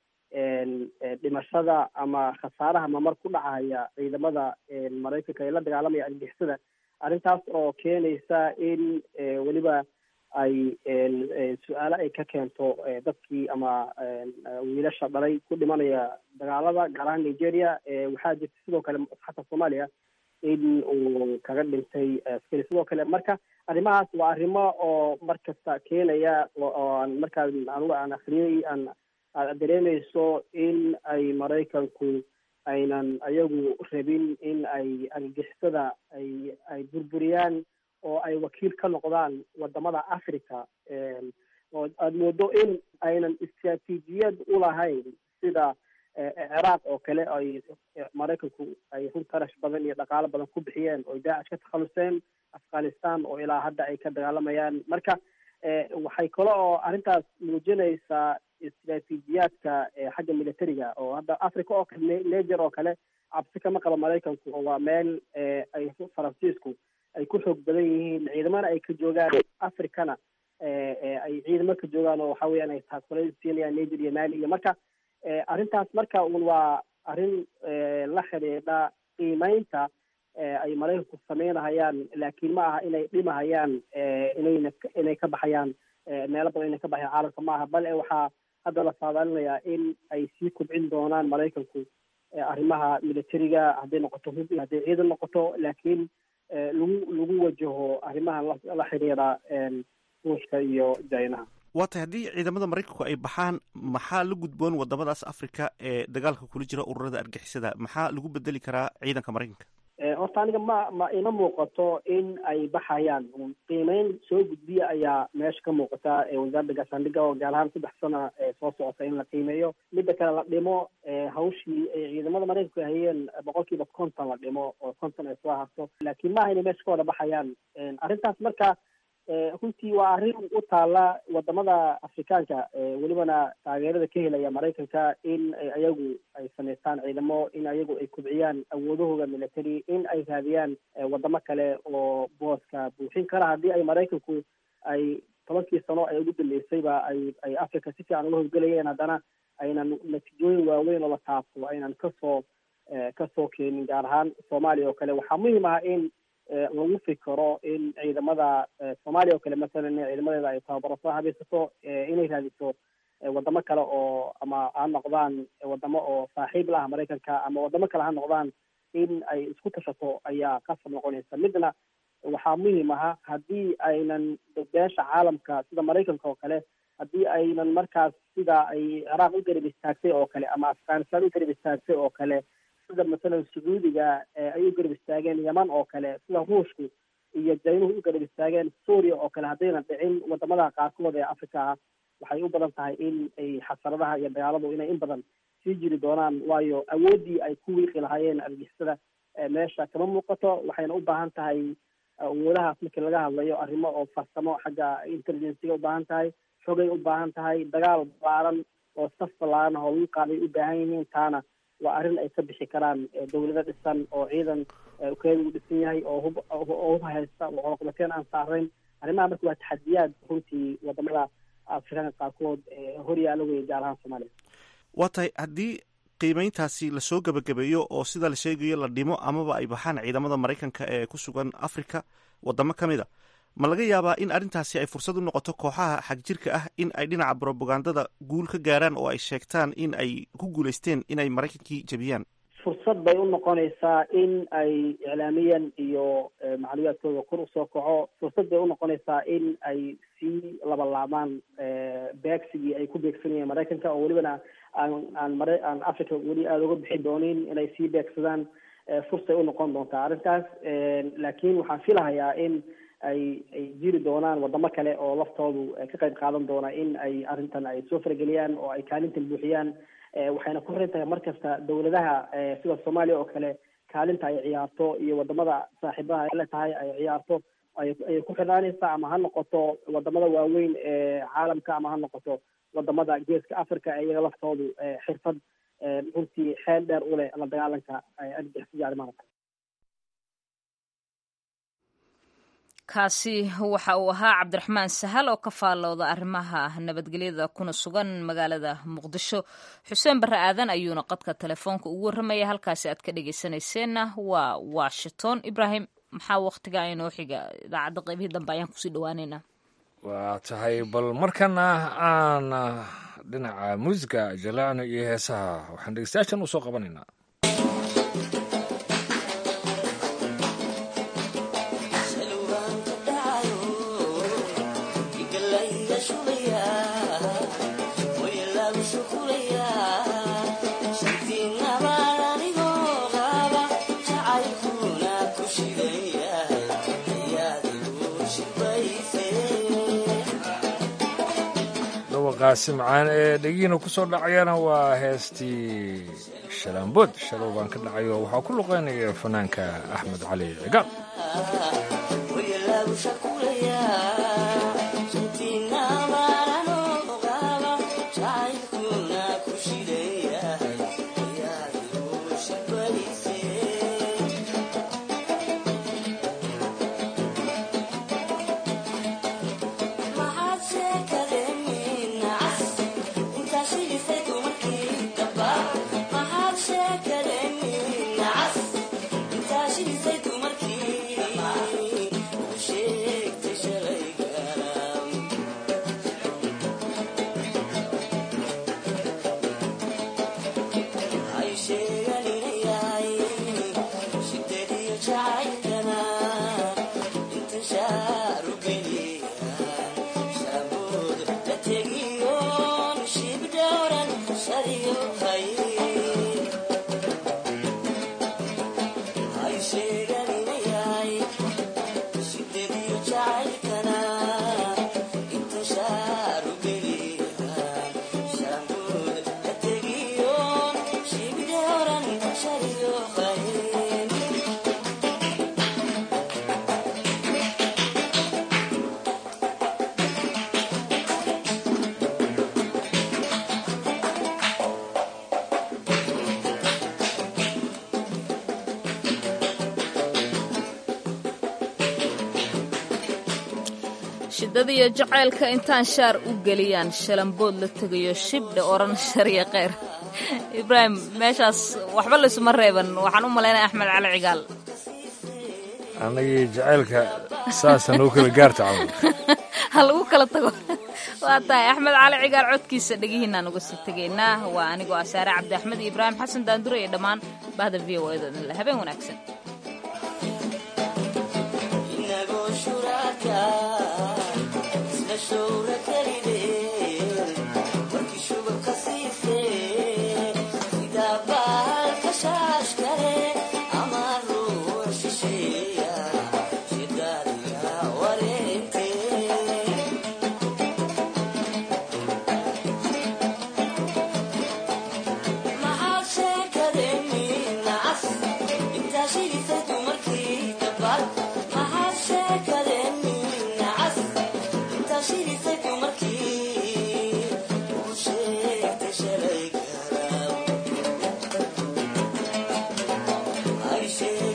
dhimashada ama khasaaraha mamar ku dhacaya ciidamada maraykanka ee la dagaalamaya argagixisada. arrintaas oo keenaysa in weliba ay su-aalo ay ka keento dadkii ama wiilasha dhalay ku dhimanaya dagaalada, gaar ahaan nigeria. waxaa jirta sidoo kale xataa soomaaliya in uu kaga dhintay askari sidoo kale. marka arrimahaas waa arrimo oo markasta keenaya oo markaa anuga aan akriyey aan aad dareemayso in ay maraykanku aynan ayagu rabin in ay argagixisada ay ay burburiyaan oo ay wakiil ka noqdaan wadamada africa, oo aada moodo in aynan istraatiijiyad ulahayn sida ciraaq oo kale ay maraykanku ay run tarash badan iyo dhaqaalo badan ku bixiyeen oo daacish ka takhaluseen, afghanistan oo ilaa hadda ay ka dagaalamayaan. marka waxay kale oo arrintaas muujinaysaa istraatiijiyaadka xagga militariga oo hadda africa oo kale, niger oo kale cabsi kama qaba maraykanku, oo waa meel ay faransiisku ay ku xoog badan yihiin, ciidamana ay ka joogaan, africana ay ciidamo ka joogaan oo waxa weeyaan ay taakulayn siinayaan niger iyo mali iyo marka arrintaas marka un waa arrin la xidhiidha qiimeynta ay maraykanku sameynahayaan, laakiin ma aha inay dhimahayaan inayna inay ka baxayaan meelo badan inay ka baxayaan caalamka ma aha, bal waxaa hadda la saadaalinayaa in ay sii kobcin doonaan maraykanku arrimaha militariga, hadday noqoto hub iyo hadday ciidan noqoto, laakiin lagu lagu wajaho arrimaha la xidhiidha ruushka iyo jaynaha. waa tahay haddii ciidamada maraykanku ay baxaan, maxaa la gudboon wadamadaas afrika ee dagaalka kula jira ururada argixisada? maxaa lagu bedeli karaa ciidanka maraykanka? horta aniga ma ma ima muuqato in ay baxayaan. qiimeyn soo gudbiya ayaa meesha ka muuqata wasaaradda gaashaandhigga oo gaar ahaan saddex sana soo socota in la qiimeeyo. midda kale la dhimo hawshii ay ciidamada maraykanku hayeen boqol kiiba konton la dhimo oo konton ay soo harto, laakiin maaha inay meesha ka wada baxayaan. arrintaas marka runtii waa arrin u taala wadamada afrikaanka, welibana taageerada ka helaya maraykanka in ayagu ay samaystaan ciidamo, in ayagu ay kobciyaan awoodahooda military, in ay raadiyaan wadamo kale oo booska buuxin kara. haddii ay maraykanku ay tobankii sano ay ugu dambeysayba ay ay africa si fiican uga howlgelayeen, haddana aynan natiijooyin waaweyn oo la taabto aynan kasoo kasoo keenin, gaar ahaan soomaaliya oo kale. waxaa muhiim ah in lagu fikiro in ciidamada soomaaliya oo kale masalan ciidamadeeda ay tababaro soo habaysato, inay raadiso wadamo kale oo ama ha noqdaan wadamo oo saaxiib la ah maraykanka ama wadamo kale ha noqdaan, in ay isku tashato ayaa qasab noqonaysa. midna waxaa muhiim aha haddii aynan beesha caalamka sida maraykanka oo kale, haddii aynan markaas sida ay ciraaq u garab istaagtay oo kale ama afghanistan u garab istaagtay oo kale, sida masalan sacuudiga ay u garab istaageen yaman oo kale, sida ruushku iyo jaynuhu u garab istaageen suuriya oo kale, haddayna dhicin wadamada qaarkood ee africa ah waxay u badan tahay in ay xasaradaha iyo dagaaladu inay in badan sii jiri doonaan, waayo awooddii ay ku wiiqi lahaayeen argixisada meesha kama muuqato. waxayna u baahan tahay awoodahaas markii laga hadlayo arrimo oo farsamo xagga intelligenciga u baahan tahay, xogay u baahan tahay, dagaal ballaaran oo saf ballaaran oo lagu qaaday u baahan yihiin. taana waa arrin ay ka bixi karaan dawlado dhisan oo ciidan ukeeda u dhisan yahay oo hub oo hub haysta oo coloqabateen aan saarayn. arrimaha marka waa taxadiyaad runtii wadamada afrikaanka qaarkood hor yaala weeye, gaar ahaan soomaaliya. waa tahay haddii qiimeyntaasi lasoo gebagabeeyo oo sida la sheegayo la dhimo amaba ay baxaan ciidamada maraykanka ee ku sugan africa wadamo ka mid a, ma laga yaabaa in arrintaasi ay fursad u noqoto kooxaha xagjirka ah in ay dhinaca brobagandada guul ka gaaraan oo ay sheegtaan in ay ku guulaysteen inay maraykankii jebiyaan? fursad bay u noqonaysaa in ay iclaamiyan iyo macluumaadkooda kor usoo kaco. fursad bay u noqonaysaa in ay sii labalaamaan beegsigii ay ku beegsanayeen maraykanka, oo welibana aan aan mare aan africa weli aada uga bixi doonin inay sii beegsadaan. fursay u noqon doontaa arrintaas, laakiin waxaan filahayaa in ay ay jiri doonaan wadamo kale oo laftoodu ka qayb qaadan doona in ay arrintan ay soo farageliyaan oo ay kaalintan buuxiyaan. waxayna ku xiran tahay markasta dawladaha sida soomaaliya oo kale kaalinta ay ciyaarto iyo wadamada saaxiibaha la tahay ay ciyaarto ayay ku xidhaanaysaa, ama ha noqoto wadamada waaweyn ee caalamka ama ha noqoto wadamada geeska africa iyaga laftoodu xirfad runtii xeel dheer u leh la dagaalanka argixisada arrimaha. kaasi waxa uu ahaa cabdiraxmaan sahal oo ka faallooda arrimaha nabadgelyada kuna sugan magaalada muqdisho. xuseen barre aadan ayuuna qadka telefoonka ugu warramaya. halkaasi aad ka dhegeysanayseena waa washington. ibraahim, maxaa waktiga inoo xiga? idaacadda qaybihii dambe ayaan kusii dhawaaneynaa. waa tahay bal markana aan dhinaca muusiga jalaacno iyo heesaha waxaan dhegeystayaashan usoo qabanaynaa. qaasi macaan ee dhegiina ku soo dhacayana waa heestii shalaanbood shalow baan ka dhacayo waxaa ku luqeynaya fanaanka axmed cali cigaal. shidadiyo jacaylka intaan shaar u geliyaan shalambood la tegayo shibdha oran shariya kheyr. ibraahim, meeshaas waxba laysuma reeban. waxaan u malaynaya axmed cali cigaal anagii jacaylka saasa noo kala gaarta camal ha lagu kala tago. waa tahay axmed cali cigaal codkiisa dhegihiinaan uga sii tegaynaa. waa anigoo asaare cabdi axmed iyo ibraahim xasan daandure iyo dhammaan bahda v o eda idinle habeen wanaagsan. yeeshee